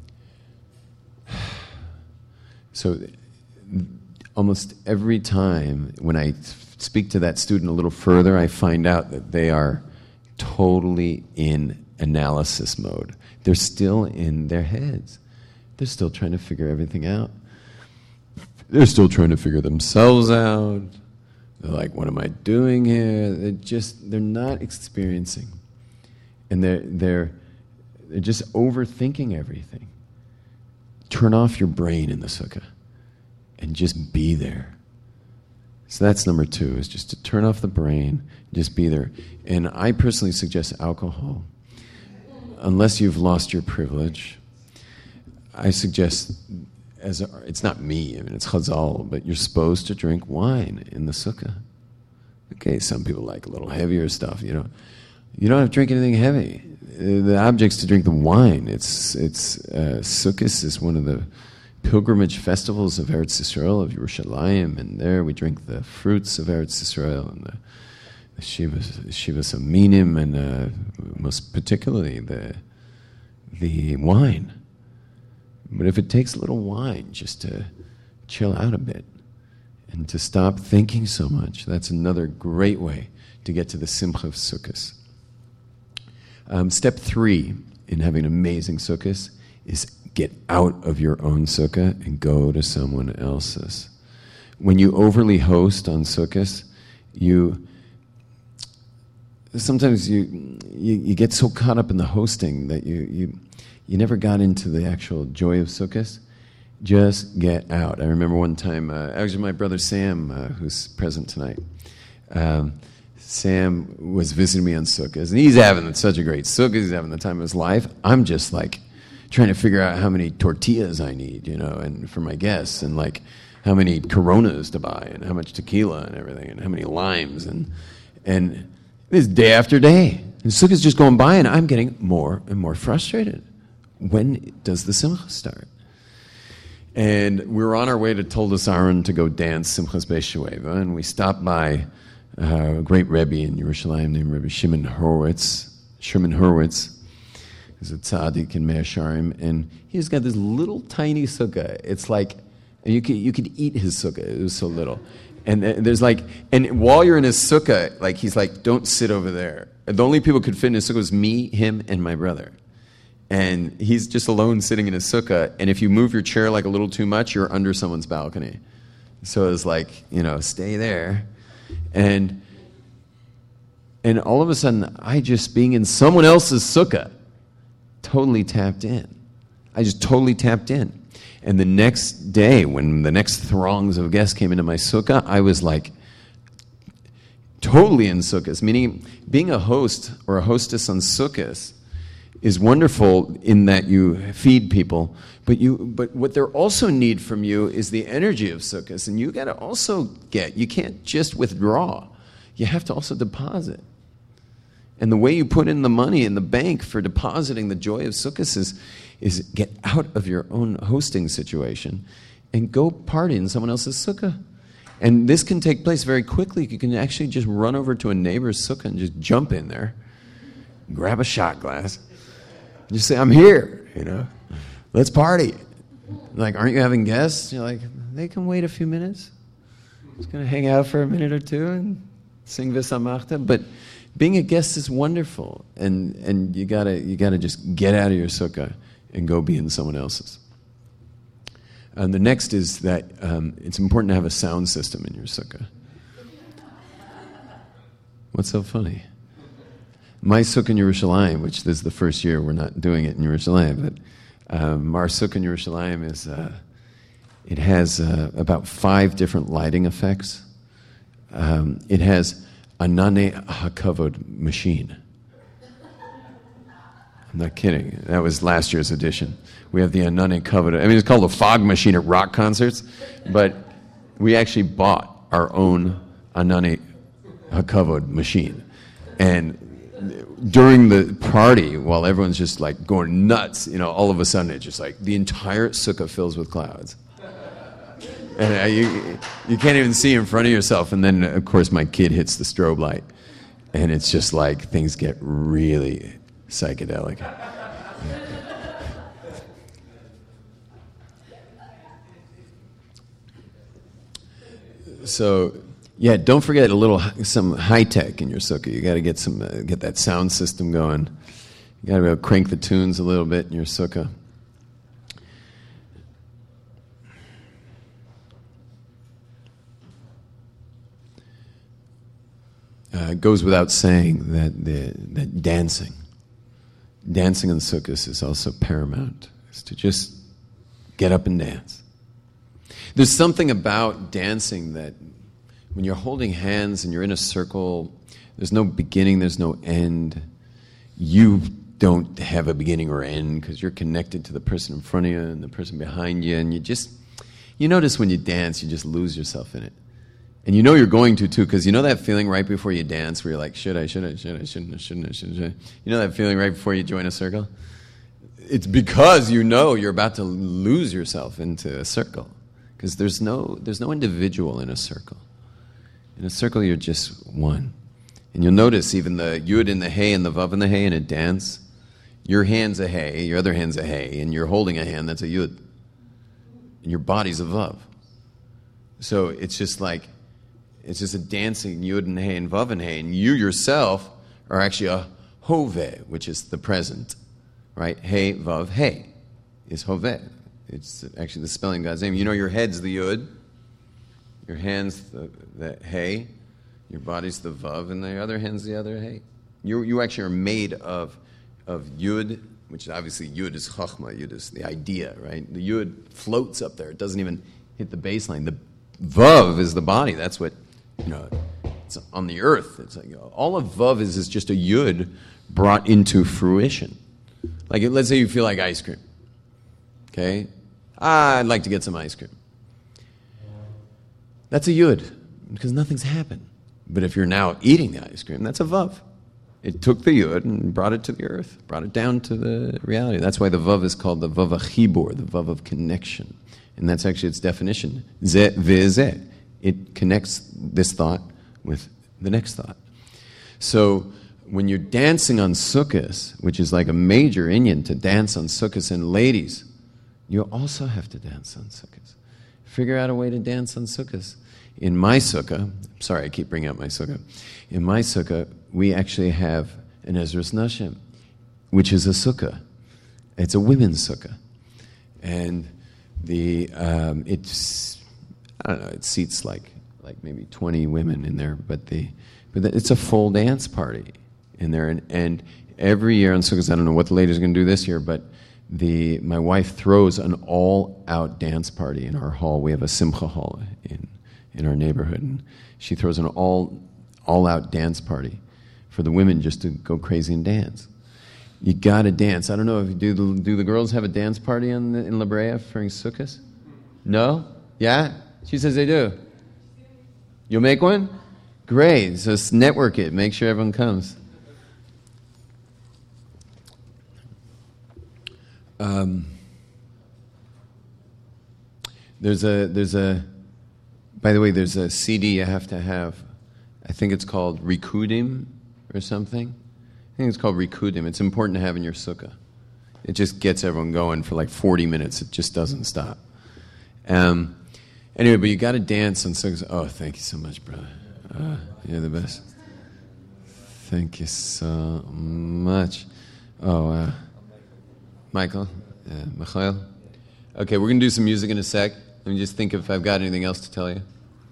[SPEAKER 2] almost every time when I speak to that student a little further, I find out that they are totally in analysis mode. They're still in their heads. They're still trying to figure everything out. They're still trying to figure themselves out. They're like, what am I doing here? They're not experiencing. And they're just overthinking everything. Turn off your brain in the sukkah and just be there. So that's number 2, is just to turn off the brain, just be there. And I personally suggest alcohol. Unless you've lost your privilege, I suggest, it's not me, I mean, it's Chazal, but you're supposed to drink wine in the sukkah. Okay, some people like a little heavier stuff, you know. You don't have to drink anything heavy. The object's to drink the wine. Sukkot is one of the pilgrimage festivals of Eretz Yisrael, of Yerushalayim, and there we drink the fruits of Eretz Yisrael and the Shivas Aminim, and most particularly the wine. But if it takes a little wine just to chill out a bit and to stop thinking so much, that's another great way to get to the Simcha of Sukkot. Step 3 in having an amazing Sukkot is get out of your own sukkah and go to someone else's. When you overly host on Sukkot, sometimes you get so caught up in the hosting that you never got into the actual joy of Sukkot. Just get out. I remember one time, actually my brother Sam, who's present tonight, Sam was visiting me on Sukkot, and he's having such a great Sukkot. He's having the time of his life. I'm just like trying to figure out how many tortillas I need, and for my guests, and like how many Coronas to buy, and how much tequila and everything, and how many limes, and this day after day, and Sukkot's just going by, and I'm getting more and more frustrated. When does the Simcha start? And we were on our way to Toldos Aaron to go dance Simchas Beis Shueva, and we stopped by a great Rebbe in Yerushalayim named Rebbe Shimon Horowitz. He's a tzaddik in Mea Shearim, and he's got this little tiny sukkah. It's like you could eat his sukkah. It was so little, and there's and while you're in his sukkah, he's like, don't sit over there. The only people who could fit in his sukkah was me, him, and my brother. And he's just alone sitting in his sukkah, and if you move your chair a little too much, you're under someone's balcony. So it's stay there. And all of a sudden, I just, being in someone else's sukkah, totally tapped in. I just totally tapped in. And the next day, when the next throngs of guests came into my sukkah, I was totally in sukkahs, meaning being a host or a hostess on sukkahs is wonderful in that you feed people, but what they also need from you is the energy of sukkahs, and you got to also you can't just withdraw. You have to also deposit. And the way you put in the money in the bank for depositing the joy of sukkahs is get out of your own hosting situation and go party in someone else's sukkah. And this can take place very quickly. You can actually just run over to a neighbor's sukkah and just jump in there, grab a shot glass, and just say, I'm here, let's party. Aren't you having guests? You're they can wait a few minutes. Just going to hang out for a minute or two and sing V'samachta. But being a guest is wonderful, and you gotta just get out of your sukkah and go be in someone else's. And the next is that it's important to have a sound system in your sukkah. What's so funny? My sukkah in Yerushalayim, which this is the first year we're not doing it in Yerushalayim, but our sukkah in Yerushalayim is it has about 5 different lighting effects. It has a Anane HaKavod machine. I'm not kidding. That was last year's edition. We have the Anane Kavod. It's called a fog machine at rock concerts, but we actually bought our own Anane HaKavod machine. And during the party, while everyone's just going nuts, all of a sudden it's just the entire sukkah fills with clouds. And you can't even see in front of yourself. And then, of course, my kid hits the strobe light. And it's just like things get really psychedelic. So, yeah, don't forget some high tech in your sukkah. You got to get that sound system going. You got to be able to crank the tunes a little bit in your sukkah. It goes without saying that dancing in the sukkahs is also paramount. Is to just get up and dance. There's something about dancing that when you're holding hands and you're in a circle, there's no beginning, there's no end. You don't have a beginning or end because you're connected to the person in front of you and the person behind you, and you notice when you dance, you just lose yourself in it. And you know you're going to too, because you know that feeling right before you dance where you're like, shouldn't I? You know that feeling right before you join a circle? It's because you know you're about to lose yourself into a circle. Because there's no individual in a circle. In a circle, you're just one. And you'll notice even the yud and the hey and the vav and the hey in a dance, your hand's a hey, your other hand's a hey, and you're holding a hand that's a yud. And your body's a vav. So it's just a dancing yud and hey and vav and hey, and you yourself are actually a hoveh, which is the present, right? Hey, vav, hey is hoveh. It's actually the spelling of God's name. You know your head's the yud, your hand's the hey, your body's the vav, and the other hand's the other hey. You actually are made of yud, which obviously yud is chachma, yud is the idea, right? The yud floats up there. It doesn't even hit the baseline. The vav is the body. That's what, it's on the earth. It's like all of vav is just a yud brought into fruition. Like let's say you feel like ice cream. Okay? I'd like to get some ice cream. That's a yud, because nothing's happened. But if you're now eating the ice cream, that's a vav. It took the yud and brought it to the earth, brought it down to the reality. That's why the vav is called the vav achibur, the vav of connection. And that's actually its definition. Zeh ve'zeh. It connects this thought with the next thought. So when you're dancing on sukkahs, which is like a major inyan to dance on sukkahs, and ladies, you also have to dance on sukkahs. Figure out a way to dance on sukkahs. In my sukkah, sorry, I keep bringing up my sukkah. In my sukkah, we actually have an Ezras Nashim, which is a sukkah. It's a women's sukkah. And it's, I don't know, it seats like maybe 20 women in there, but it's a full dance party in there. And every year on sukkahs, I don't know what the ladies are going to do this year, but my wife throws an all-out dance party in our hall. We have a simcha hall in our neighborhood, and she throws an all-out dance party for the women just to go crazy and dance. You got to dance. I don't know if you do the girls have a dance party in La Brea for sukkahs? No? Yeah? She says they do. You'll make one? Great. So network it. Make sure everyone comes. By the way, there's a CD you have to have. I think it's called Rikudim or something. I think it's called Rikudim. It's important to have in your sukkah. It just gets everyone going for like 40 minutes. It just doesn't stop. Anyway, but you got to dance on sukkahs. Oh, thank you so much, brother. You're the best. Thank you so much. Oh, Michael? Michael? Okay, we're going to do some music in a sec. Let me just think if I've got anything else to tell you.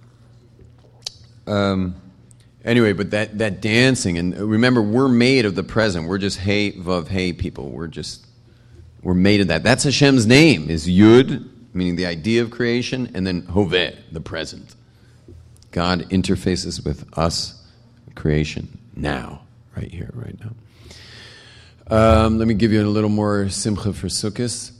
[SPEAKER 2] Anyway, but that dancing, and remember, we're made of the present. We're just hey, vav, hey people. We're made of that. That's Hashem's name, is Yud, meaning the idea of creation, and then Hoveh, the present. God interfaces with us, creation, now, right here, right now. Let me give you a little more simcha for Sukkot.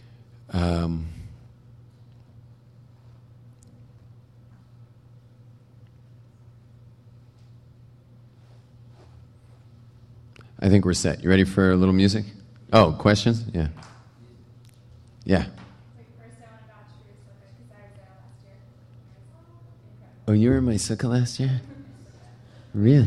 [SPEAKER 2] I think we're set. You ready for a little music? Oh, questions? Yeah. Yeah.
[SPEAKER 3] First, I want to vouch for your sukkah because I was there last year.
[SPEAKER 2] Oh, you were in my sukkah last year? Really?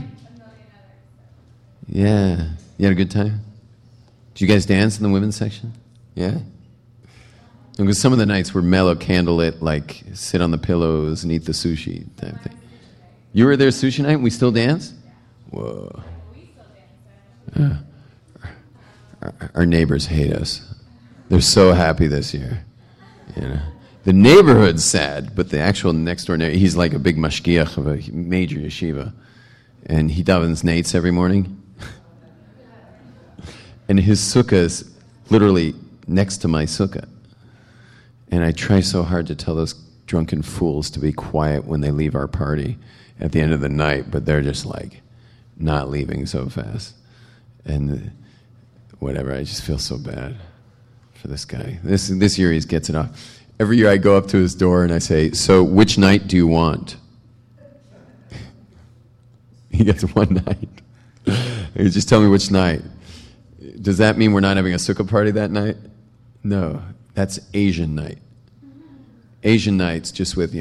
[SPEAKER 2] Yeah. You had a good time? Did you guys dance in the women's section? Yeah? Because some of the nights were mellow, candlelit, like sit on the pillows and eat the sushi type thing. You were there sushi night and we still dance? Whoa. Our neighbors hate us. They're so happy this year. You know, the neighborhood's sad, but the actual next door neighbor, he's like a big mashgiach of a major yeshiva, and he davens nates every morning. And his sukkah is literally next to my sukkah. And I try so hard to tell those drunken fools to be quiet when they leave our party at the end of the night, but they're just like not leaving so fast. And whatever, I just feel so bad for this guy. This year he gets it off. Every year I go up to his door and I say, so which night do you want? He gets one night. He just tell me which night. Does that mean we're not having a sukkah party that night? No, that's Asian night. Asian nights just with,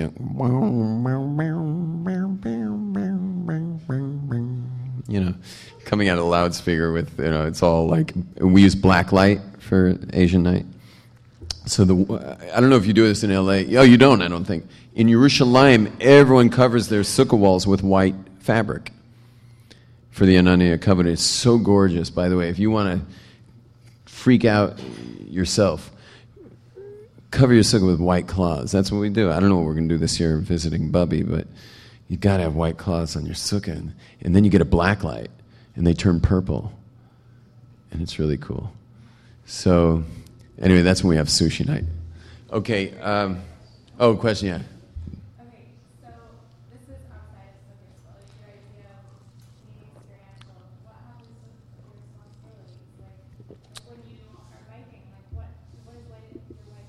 [SPEAKER 2] coming out of the loudspeaker with, it's all like, we use black light for Asian night. So I don't know if you do this in LA. Oh, you don't, I don't think. In Yerushalayim, everyone covers their sukkah walls with white fabric for the Ananiya covenant. It's so gorgeous, by the way. If you want to freak out yourself, cover your sukkah with white cloths. That's what we do. I don't know what we're going to do this year visiting Bubby, but you got to have white cloths on your sukkah. And then you get a black light, and they turn purple. And it's really cool. So anyway, that's when we have sushi night. Okay. Question, yeah.
[SPEAKER 3] Okay, so this is outside of sukkah as well. Your idea of being experiential. What happens with your responsibilities? Like, when you are biking, like, what does your wife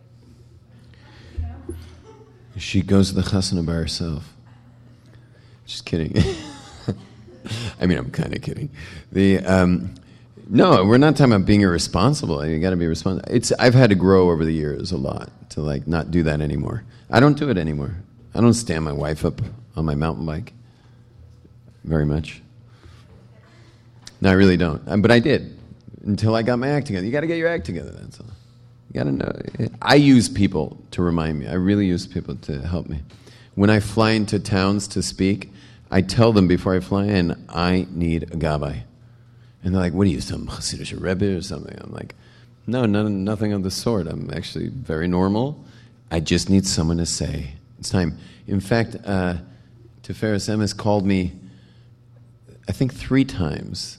[SPEAKER 3] do? Like,
[SPEAKER 2] She goes to the chasana by herself. Just kidding. I mean, I'm kind of kidding. No, we're not talking about being irresponsible. You got to be responsible. I've had to grow over the years a lot to like not do that anymore. I don't do it anymore. I don't stand my wife up on my mountain bike very much. No, I really don't. But I did until I got my act together. You got to get your act together. That's all. You got to know. I use people to remind me. I really use people to help me. When I fly into towns to speak, I tell them before I fly in, I need a gabbai. And they're like, what are you, some Hasidic Rebbe or something? I'm like, no, nothing of the sort. I'm actually very normal. I just need someone to say, it's time. In fact, Tiferes Emes called me, I think 3 times,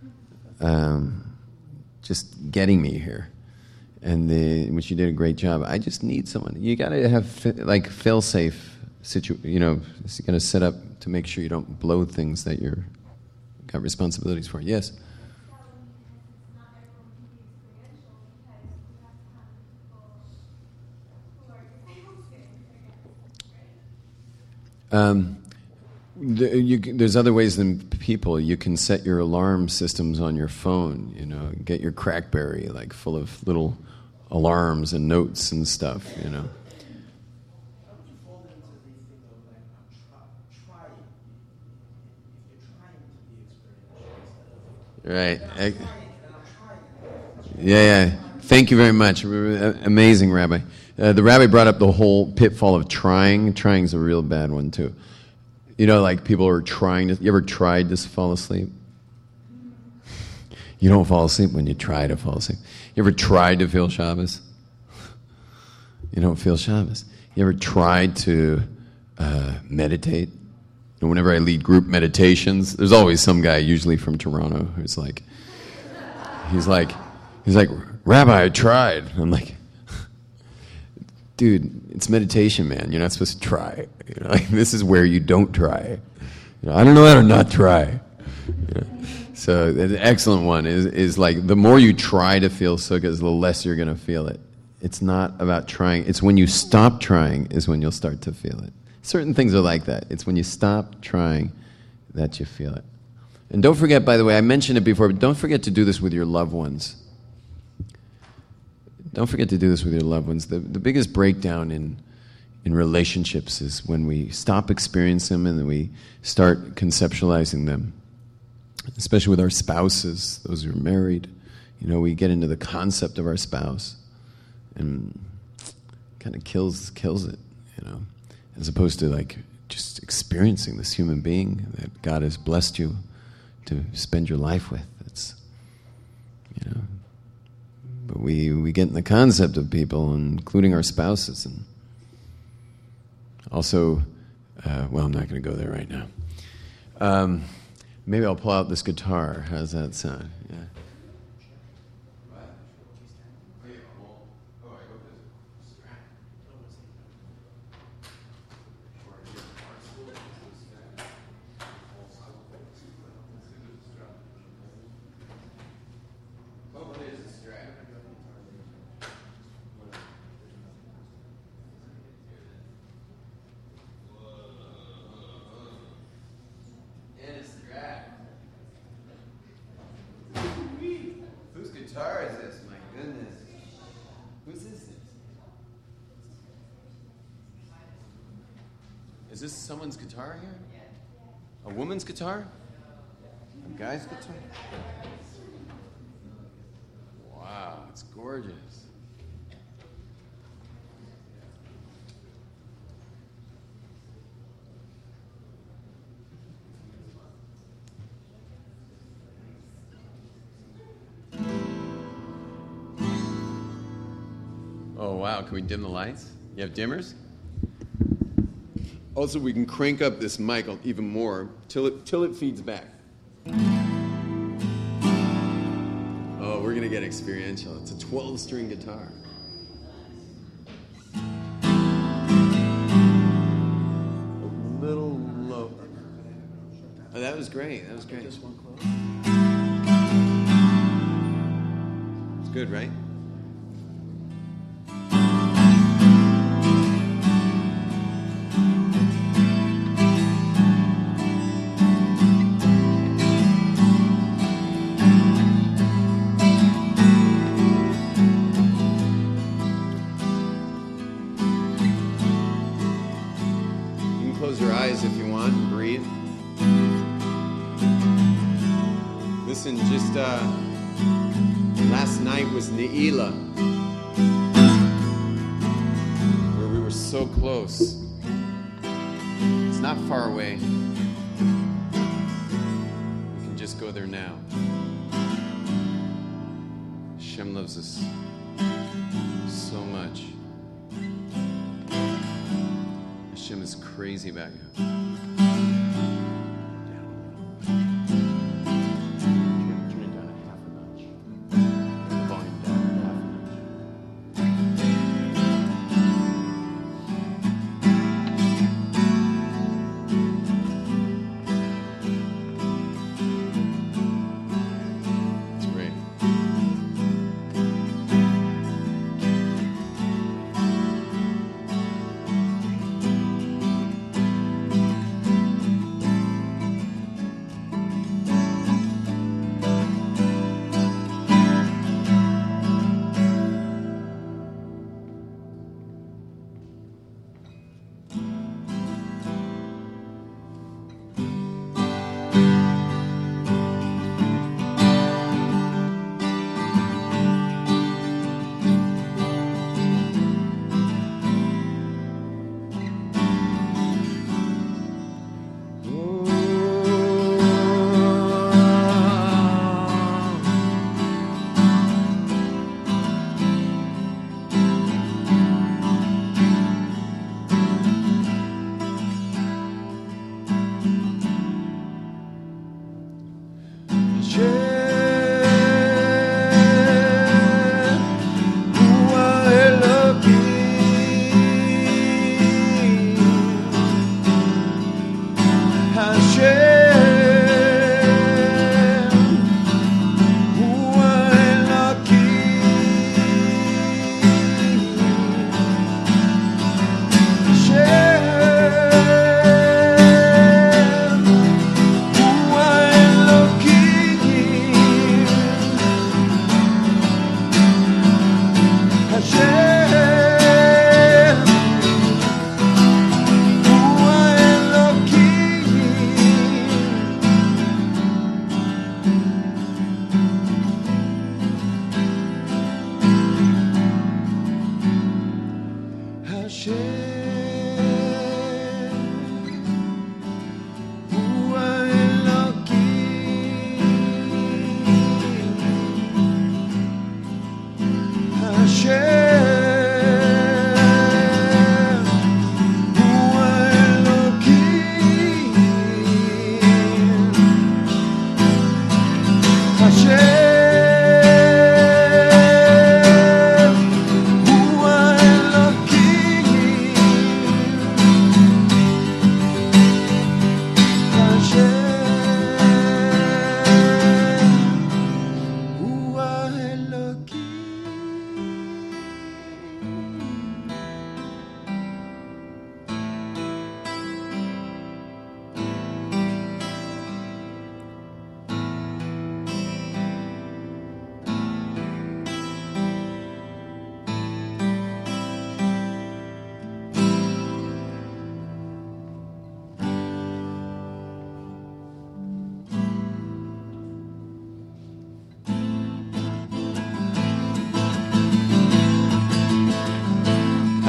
[SPEAKER 2] just getting me here. And which you did a great job. I just need someone. You got to have fail-safe you got to set up to make sure you don't blow things that you're got responsibilities for. Yes. There's other ways than people. You can set your alarm systems on your phone. Get your Crackberry like full of little alarms and notes and stuff. Right. Yeah. Thank you very much. Amazing, Rabbi. The Rabbi brought up the whole pitfall of trying. Trying's a real bad one, too. Like people are trying to... You ever tried to fall asleep? You don't fall asleep when you try to fall asleep. You ever tried to feel Shabbos? You don't feel Shabbos. You ever tried to meditate? And whenever I lead group meditations, there's always some guy, usually from Toronto, who's like, he's like, Rabbi, I tried. I'm like, dude, it's meditation, man. You're not supposed to try. This is where you don't try. I don't know how to not try. So the excellent one is like the more you try to feel sukkahs, the less you're going to feel it. It's not about trying. It's when you stop trying is when you'll start to feel it. Certain things are like that. It's when you stop trying that you feel it. And don't forget, by the way, I mentioned it before, but don't forget to do this with your loved ones. Don't forget to do this with your loved ones. The biggest breakdown in relationships is when we stop experiencing them and then we start conceptualizing them, especially with our spouses, those who are married. You know, we get into the concept of our spouse and kind of kills it, you know, as opposed to like just experiencing this human being that God has blessed you to spend your life with. It's, you know, but we get in the concept of people, including our spouses, and also, well, I'm not going to go there right now. Maybe I'll pull out this guitar. How's that sound? Yeah. Whose guitar is this? My goodness. Whose is this? Is this someone's guitar here? A woman's guitar? A guy's guitar? Wow, it's gorgeous. Oh, wow. Can we dim the lights? You have dimmers? Also, we can crank up this mic even more till it feeds back. Oh, we're going to get experiential. It's a 12-string guitar. A little low. Oh, that was great. That was great. Just one close. It's good, right? Close your eyes if you want and breathe. Listen, just last night was Ne'ilah, where we were so close. It's not far away. We can just go there now. Hashem loves us so much. Hashem is crazy about you. Turn it down half a notch. Turn the volume down half a notch. It's great.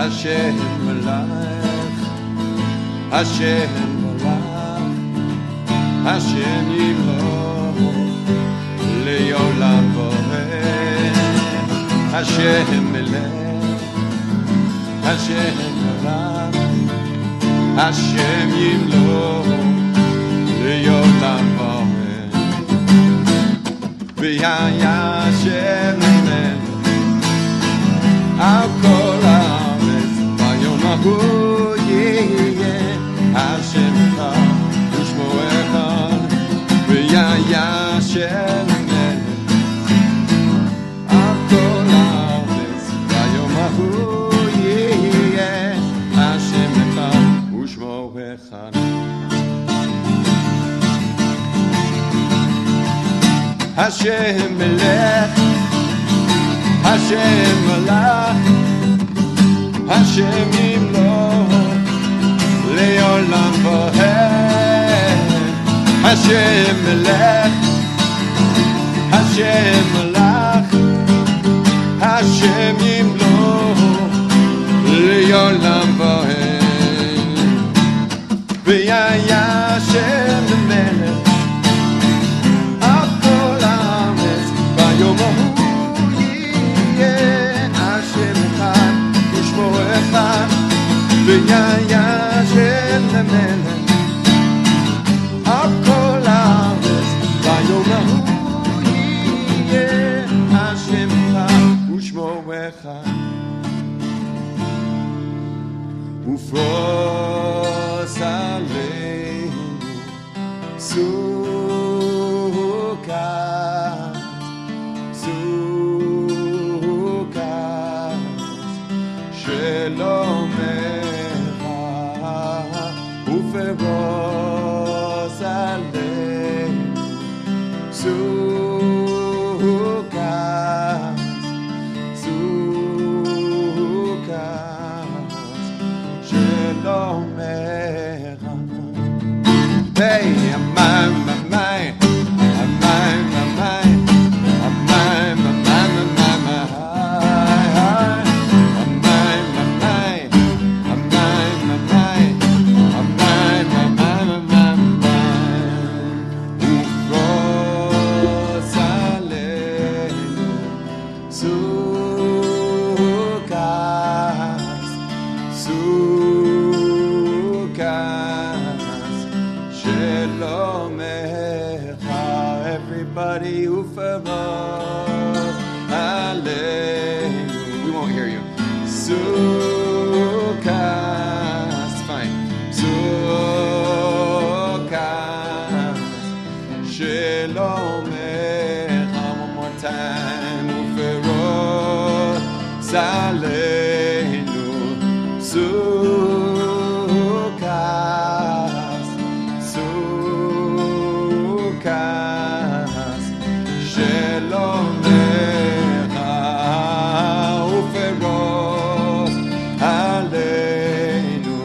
[SPEAKER 2] Hashem Melech, Hashem Melech, Hashem Yimloch Le'olam Vaed. Hashem Melech, Hashem Melech, Hashem Yimloch Le'olam Vaed. V'yaya Hashem Melech Al Kol Haaretz Vayom Hahu Yeh Hashem Echad U'Shmo Echad. V'yaya Hashem Melech Al Kol Haaretz Vayom Hahu Yeh Hashem Echad U'Shmo Echad. Hashem Melech, Hashem Melech, Hashem Yimloch Le'olam Vaed. Hashem Melech, Hashem Melech, Hashem Yimloch Le'olam Vaed. V'yaya Hashem Melech Yom Hahu Yeh Hashem Echad U'Shmo Echad. V'yaya Hashem Melech Al Kol Haaretz Vayom Hahu Yeh Hashem Echad U'Shmo Echad. Ufros Aleinu Sukkah, Shelomecha Uferos Aleinu Sukkah, Shelomecha. Hey, amai, amai, amai, amai, amai, amai, Everybody who favors Aleinu. We won't hear you. Sukkah. Fine. Sukkah. Shelomecha. One more time. Uferos Aleinu. Sukkah. Sukkah. Shelomecha Uferos Aleinu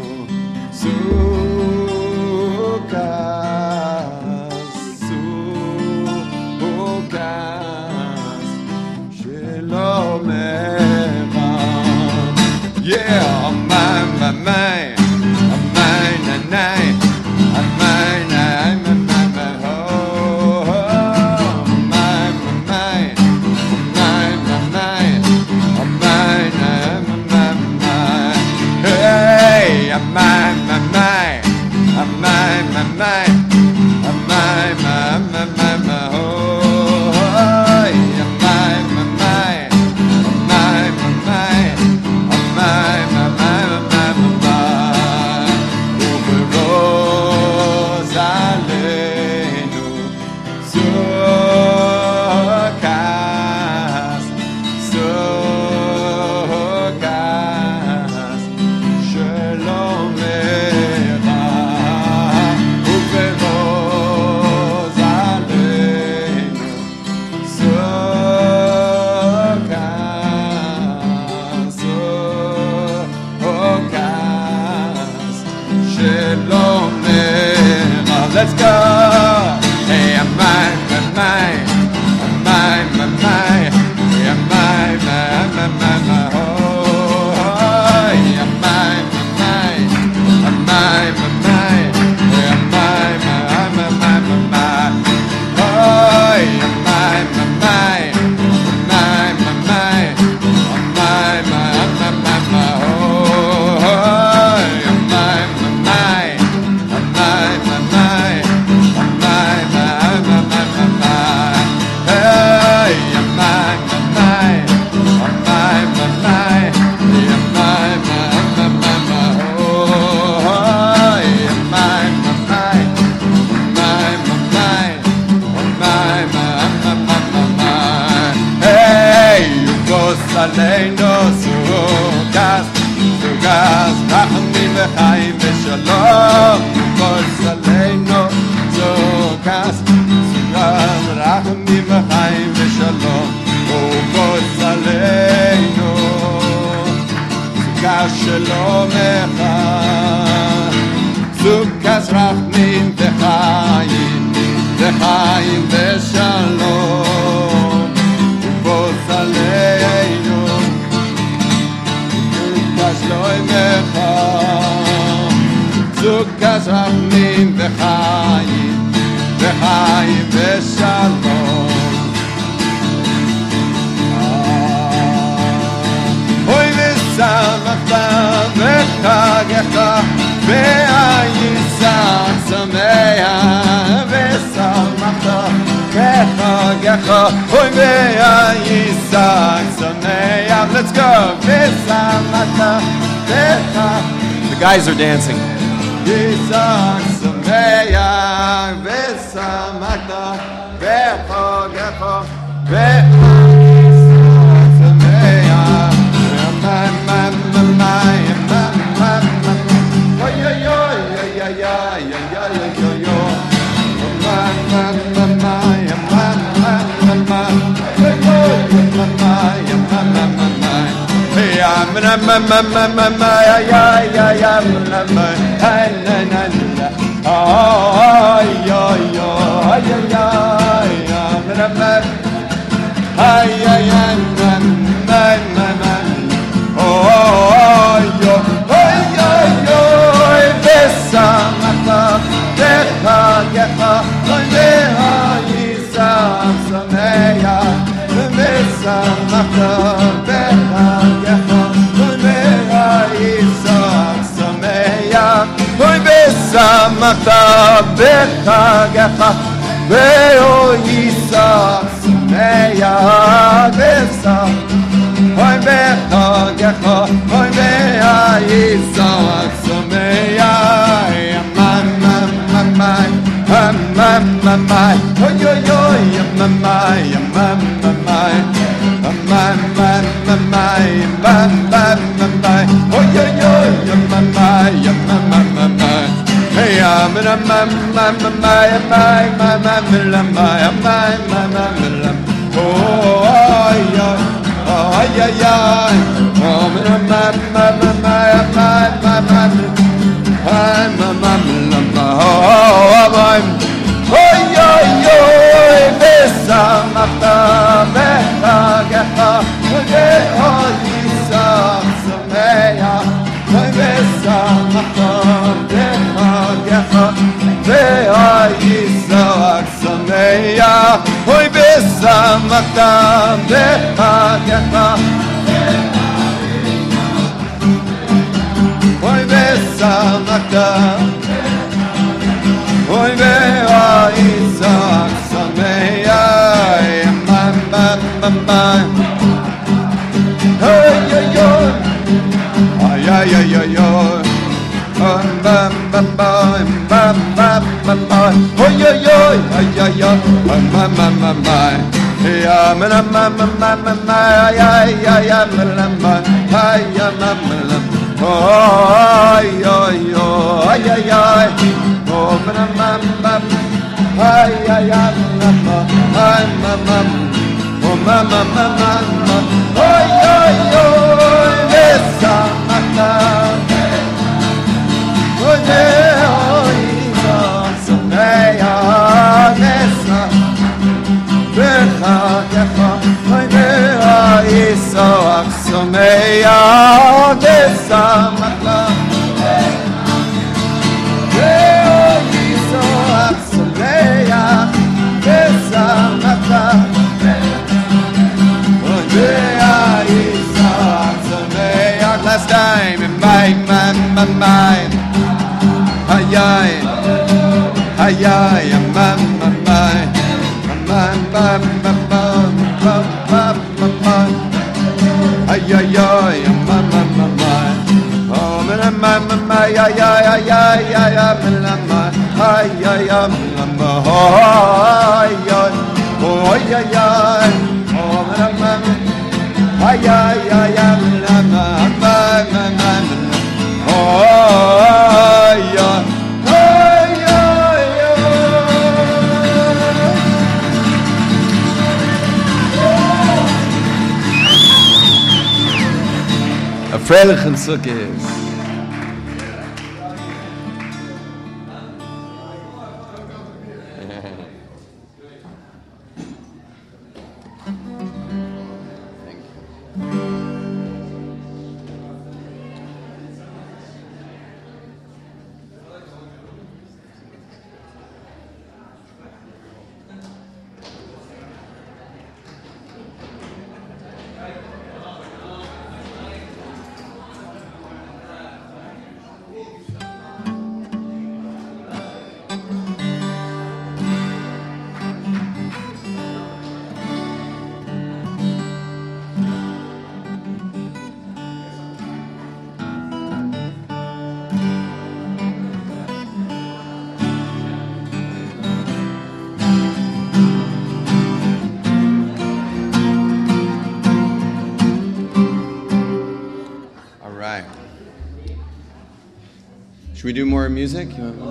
[SPEAKER 2] Sukkah, Sukkah Shelomecha
[SPEAKER 4] aleinu sukas rachmi v'chaim v'shalom ukos aleinu sukas rachmi v'chaim v'shalom ukos aleinu sukas shalom sukas rachmi v'chaim v'shalom ukos aleinu sukas rachmin v'chaim v'shalom Oy v'samachta v'chagecha v'ayisach sameach v'samachta v'chagecha Oy v'ayisach sameach Let's go! V'samachta
[SPEAKER 2] The guys are dancing.
[SPEAKER 4] Yisach sameach v'samachta v'chagecha v'ayisach sameach Samachta b'chagecha v'yisach sameach Oy b'chagecha oy v'yisach sameach Mamai oy oy oy mamai mamai oy oy oy mamai Hey, I'm in a Ve'ayisach sameach Oy besamachta v'chagecha Oy besamachta Oy ve'ayisach sameach Hey, ay, ay, ay, ay, ay, ay. Oy oy oy ay ay ay Last time in my mind, hayay, hayay, my, hayay, ay,
[SPEAKER 2] Freilichen Sukkot. Should we do more music?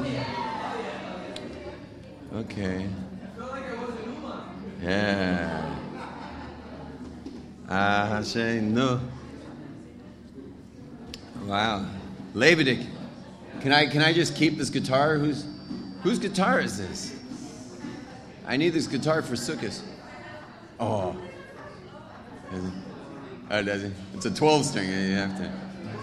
[SPEAKER 2] Okay. Yeah. No. Wow. Levitic. Can I just keep this guitar? Whose guitar is this? I need this guitar for Sukkot. Oh. Does it? It's a 12 string. You have to.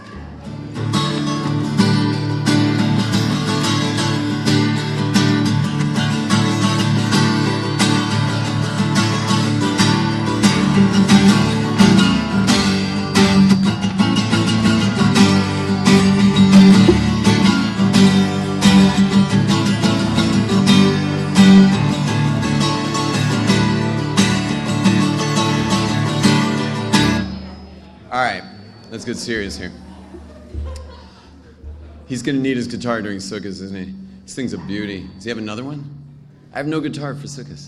[SPEAKER 2] Let's get serious here. He's going to need his guitar during Sukkot, isn't he? This thing's a beauty. Does he have another one? I have no guitar for Sukkot.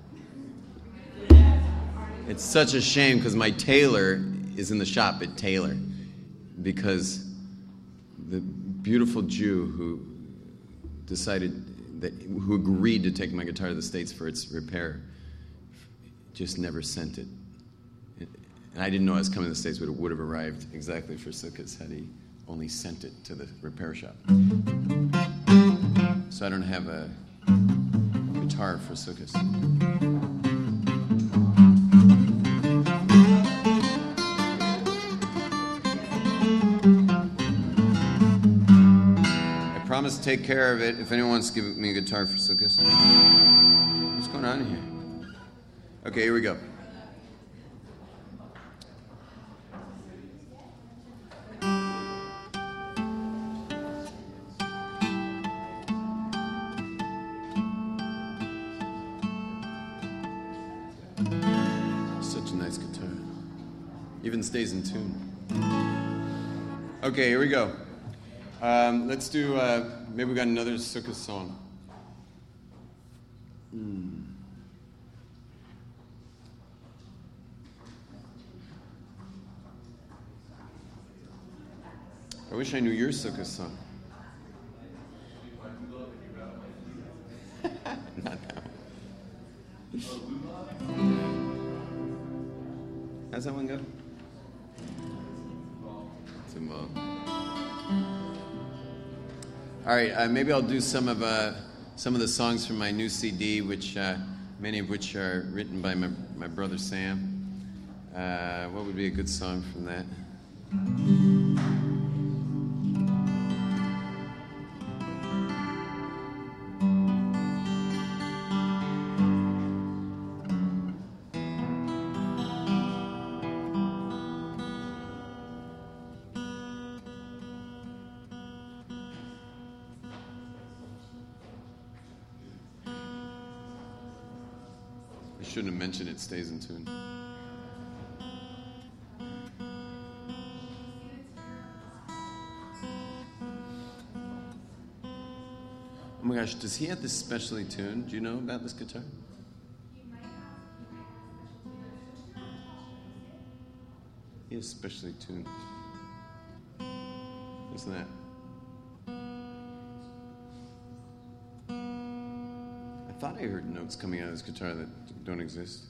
[SPEAKER 2] It's such a shame because my tailor is in the shop at Taylor because the beautiful Jew who agreed to take my guitar to the States for its repair just never sent it. And I didn't know I was coming to the States, but it would have arrived exactly for Sukkot had he only sent it to the repair shop. So I don't have a guitar for Sukkot. I promise to take care of it if anyone wants to give me a guitar for Sukkot. What's going on here? Okay, here we go. Even stays in tune. Okay, here we go. Let's do, maybe we got another Sukkot song. I wish I knew your Sukkot song. Not that one. How's that one go? All right, maybe I'll do some of the songs from my new CD, which many of which are written by my brother Sam. What would be a good song from that? Shouldn't have mentioned it stays in tune. Oh my gosh, does he have this specially tuned? Do you know about this guitar? He is specially tuned. Isn't that? I thought I heard notes coming out of this guitar that don't exist.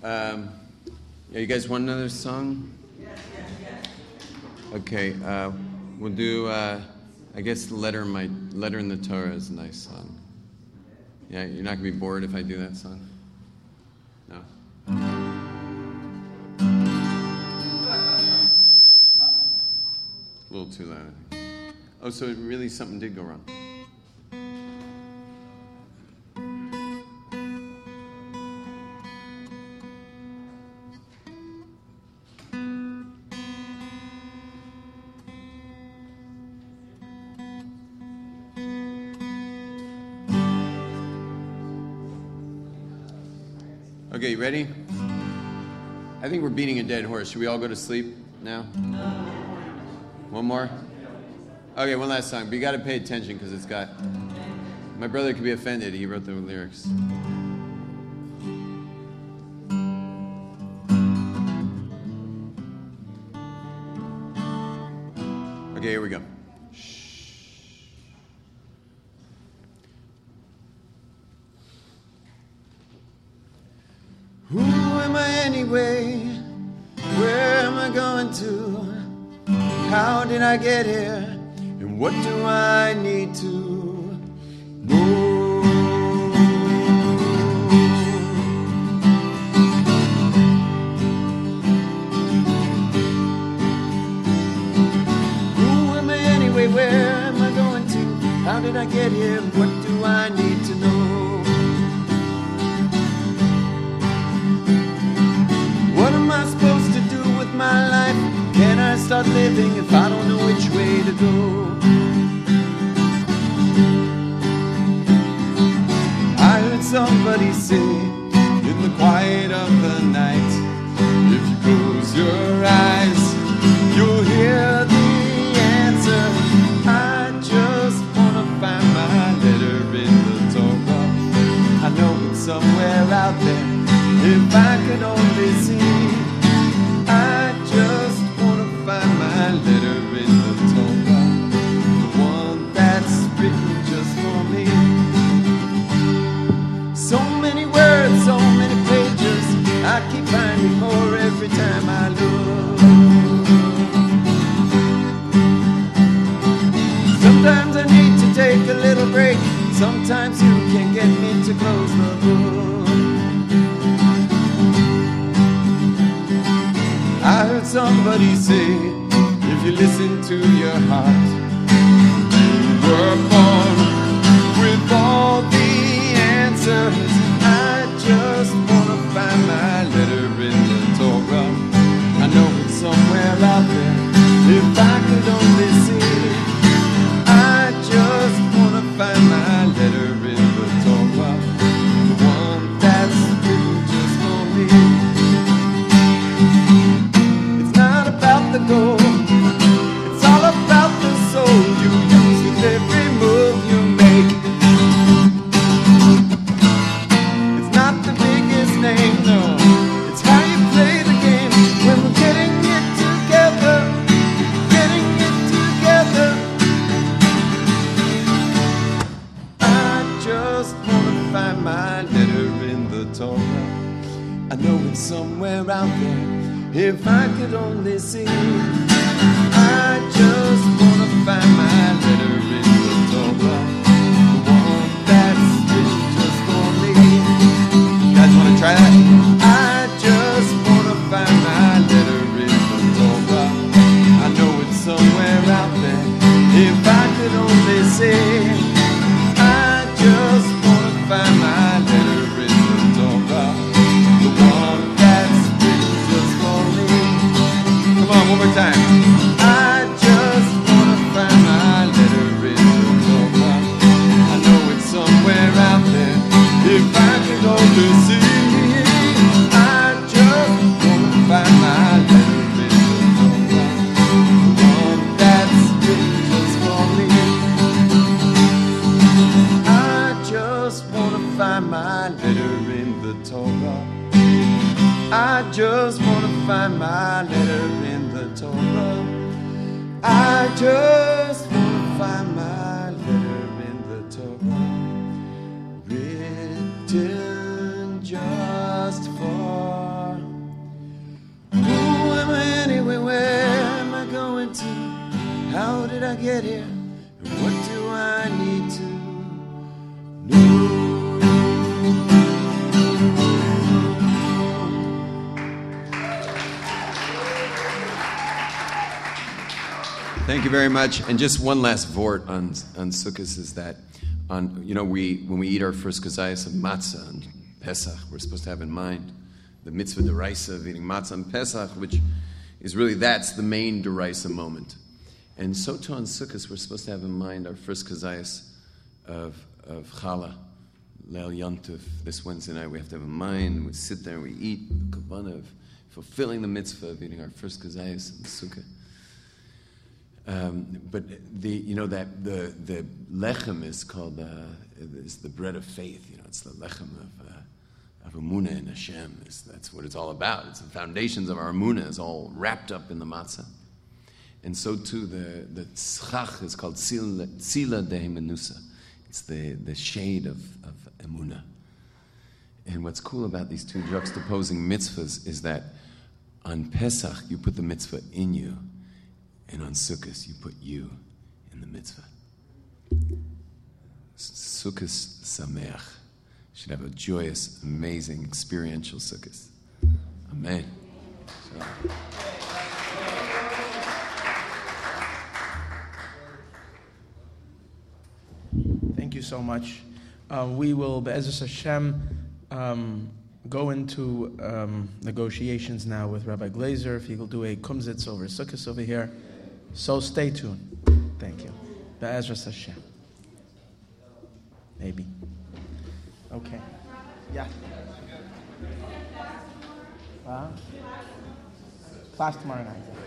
[SPEAKER 2] Yeah, you guys want another song? Yes. Okay, we'll do, I guess, Letter in the Torah is a nice song. Yeah, you're not going to be bored if I do that song? No? A little too loud, I think. Oh, so really something did go wrong. Okay, you ready? I think we're beating a dead horse. Should we all go to sleep now? One more? Okay, one last song. But you got to pay attention because it's got... My brother could be offended. He wrote the lyrics. Okay, here we go. Who am I anyway? Where am I going to? How did I get here? And what do I need to know? Who am I anyway? Where am I going to? How did I get here? And what do I need to know? What am I supposed to do with my life? Can I start living if I don't know which way to go? I heard somebody say in the quiet of the night, if you close your eyes, you'll hear the answer. I just wanna find my letter in the Torah. I know it's somewhere out there. If I could only see, I just want to find my letter in the Torah, the one that's written just for me. So many words, so many pages, I keep finding more every time I look. Sometimes I need to take a little break, sometimes you can get me to close the book. I heard somebody say, if you listen to your heart, you were born with all the answers. I just want to find my letter in the Torah. I know it's somewhere out there. If I could only see, I just want to find my letter in the Torah, the one that's written just for me. The goal. It's all about the soul you use with every move you make. It's not the biggest name, no. It's how you play the game when we're getting it together, getting it together. I just want to find my letter in the Torah. I know it's somewhere out there. If I could only see, I just want to find my letter in the Torah, the one that's written just for me. You guys want to try that? I just want to find my letter in the Torah. I know it's somewhere out there. If I could only see, I just want to find my letter in the Torah, the one that's written just for me. Come on, one more time. I just want to find my letter in the Torah. I know it's somewhere out there. If I could only see, I just want to find my letter in the Torah, the one that's written just for me. I just want to find my letter in the Torah. I just want to find my letter in the Torah. I just want to find my letter in the Torah, written just for get here? And what do I need to know? Thank you very much. And just one last vort on Sukkot is that when we eat our first kazayas of matzah on Pesach, we're supposed to have in mind the mitzvah deraisa of eating matzah on Pesach, which is really, that's the main deraisa moment. And so too on Sukkot, we're supposed to have in mind our first kazayas of challah, Leil Yontif. This Wednesday night we have to have in mind, we sit there and we eat the kavanah of fulfilling the mitzvah of eating our first kazayas in Sukkot. But the lechem is called is the bread of faith. It's the lechem of emunah in Hashem. That's what it's all about. It's the foundations of our emunah is all wrapped up in the matzah. And so too the tzchach is called tzila dehimenusa. It's the shade of emunah. And what's cool about these two juxtaposing mitzvahs is that on Pesach you put the mitzvah in you. And on Sukkot, you put you in the mitzvah. Sukkot Sameach. Should have a joyous, amazing, experiential Sukkot. Amen.
[SPEAKER 1] Thank you so much. We will, Be'ezus Hashem, go into negotiations now with Rabbi Glazer. If he will do a kumzitz over Sukkot over here. So stay tuned. Thank you. Be'ezras Hashem. Maybe. Okay. Yeah. Class tomorrow night.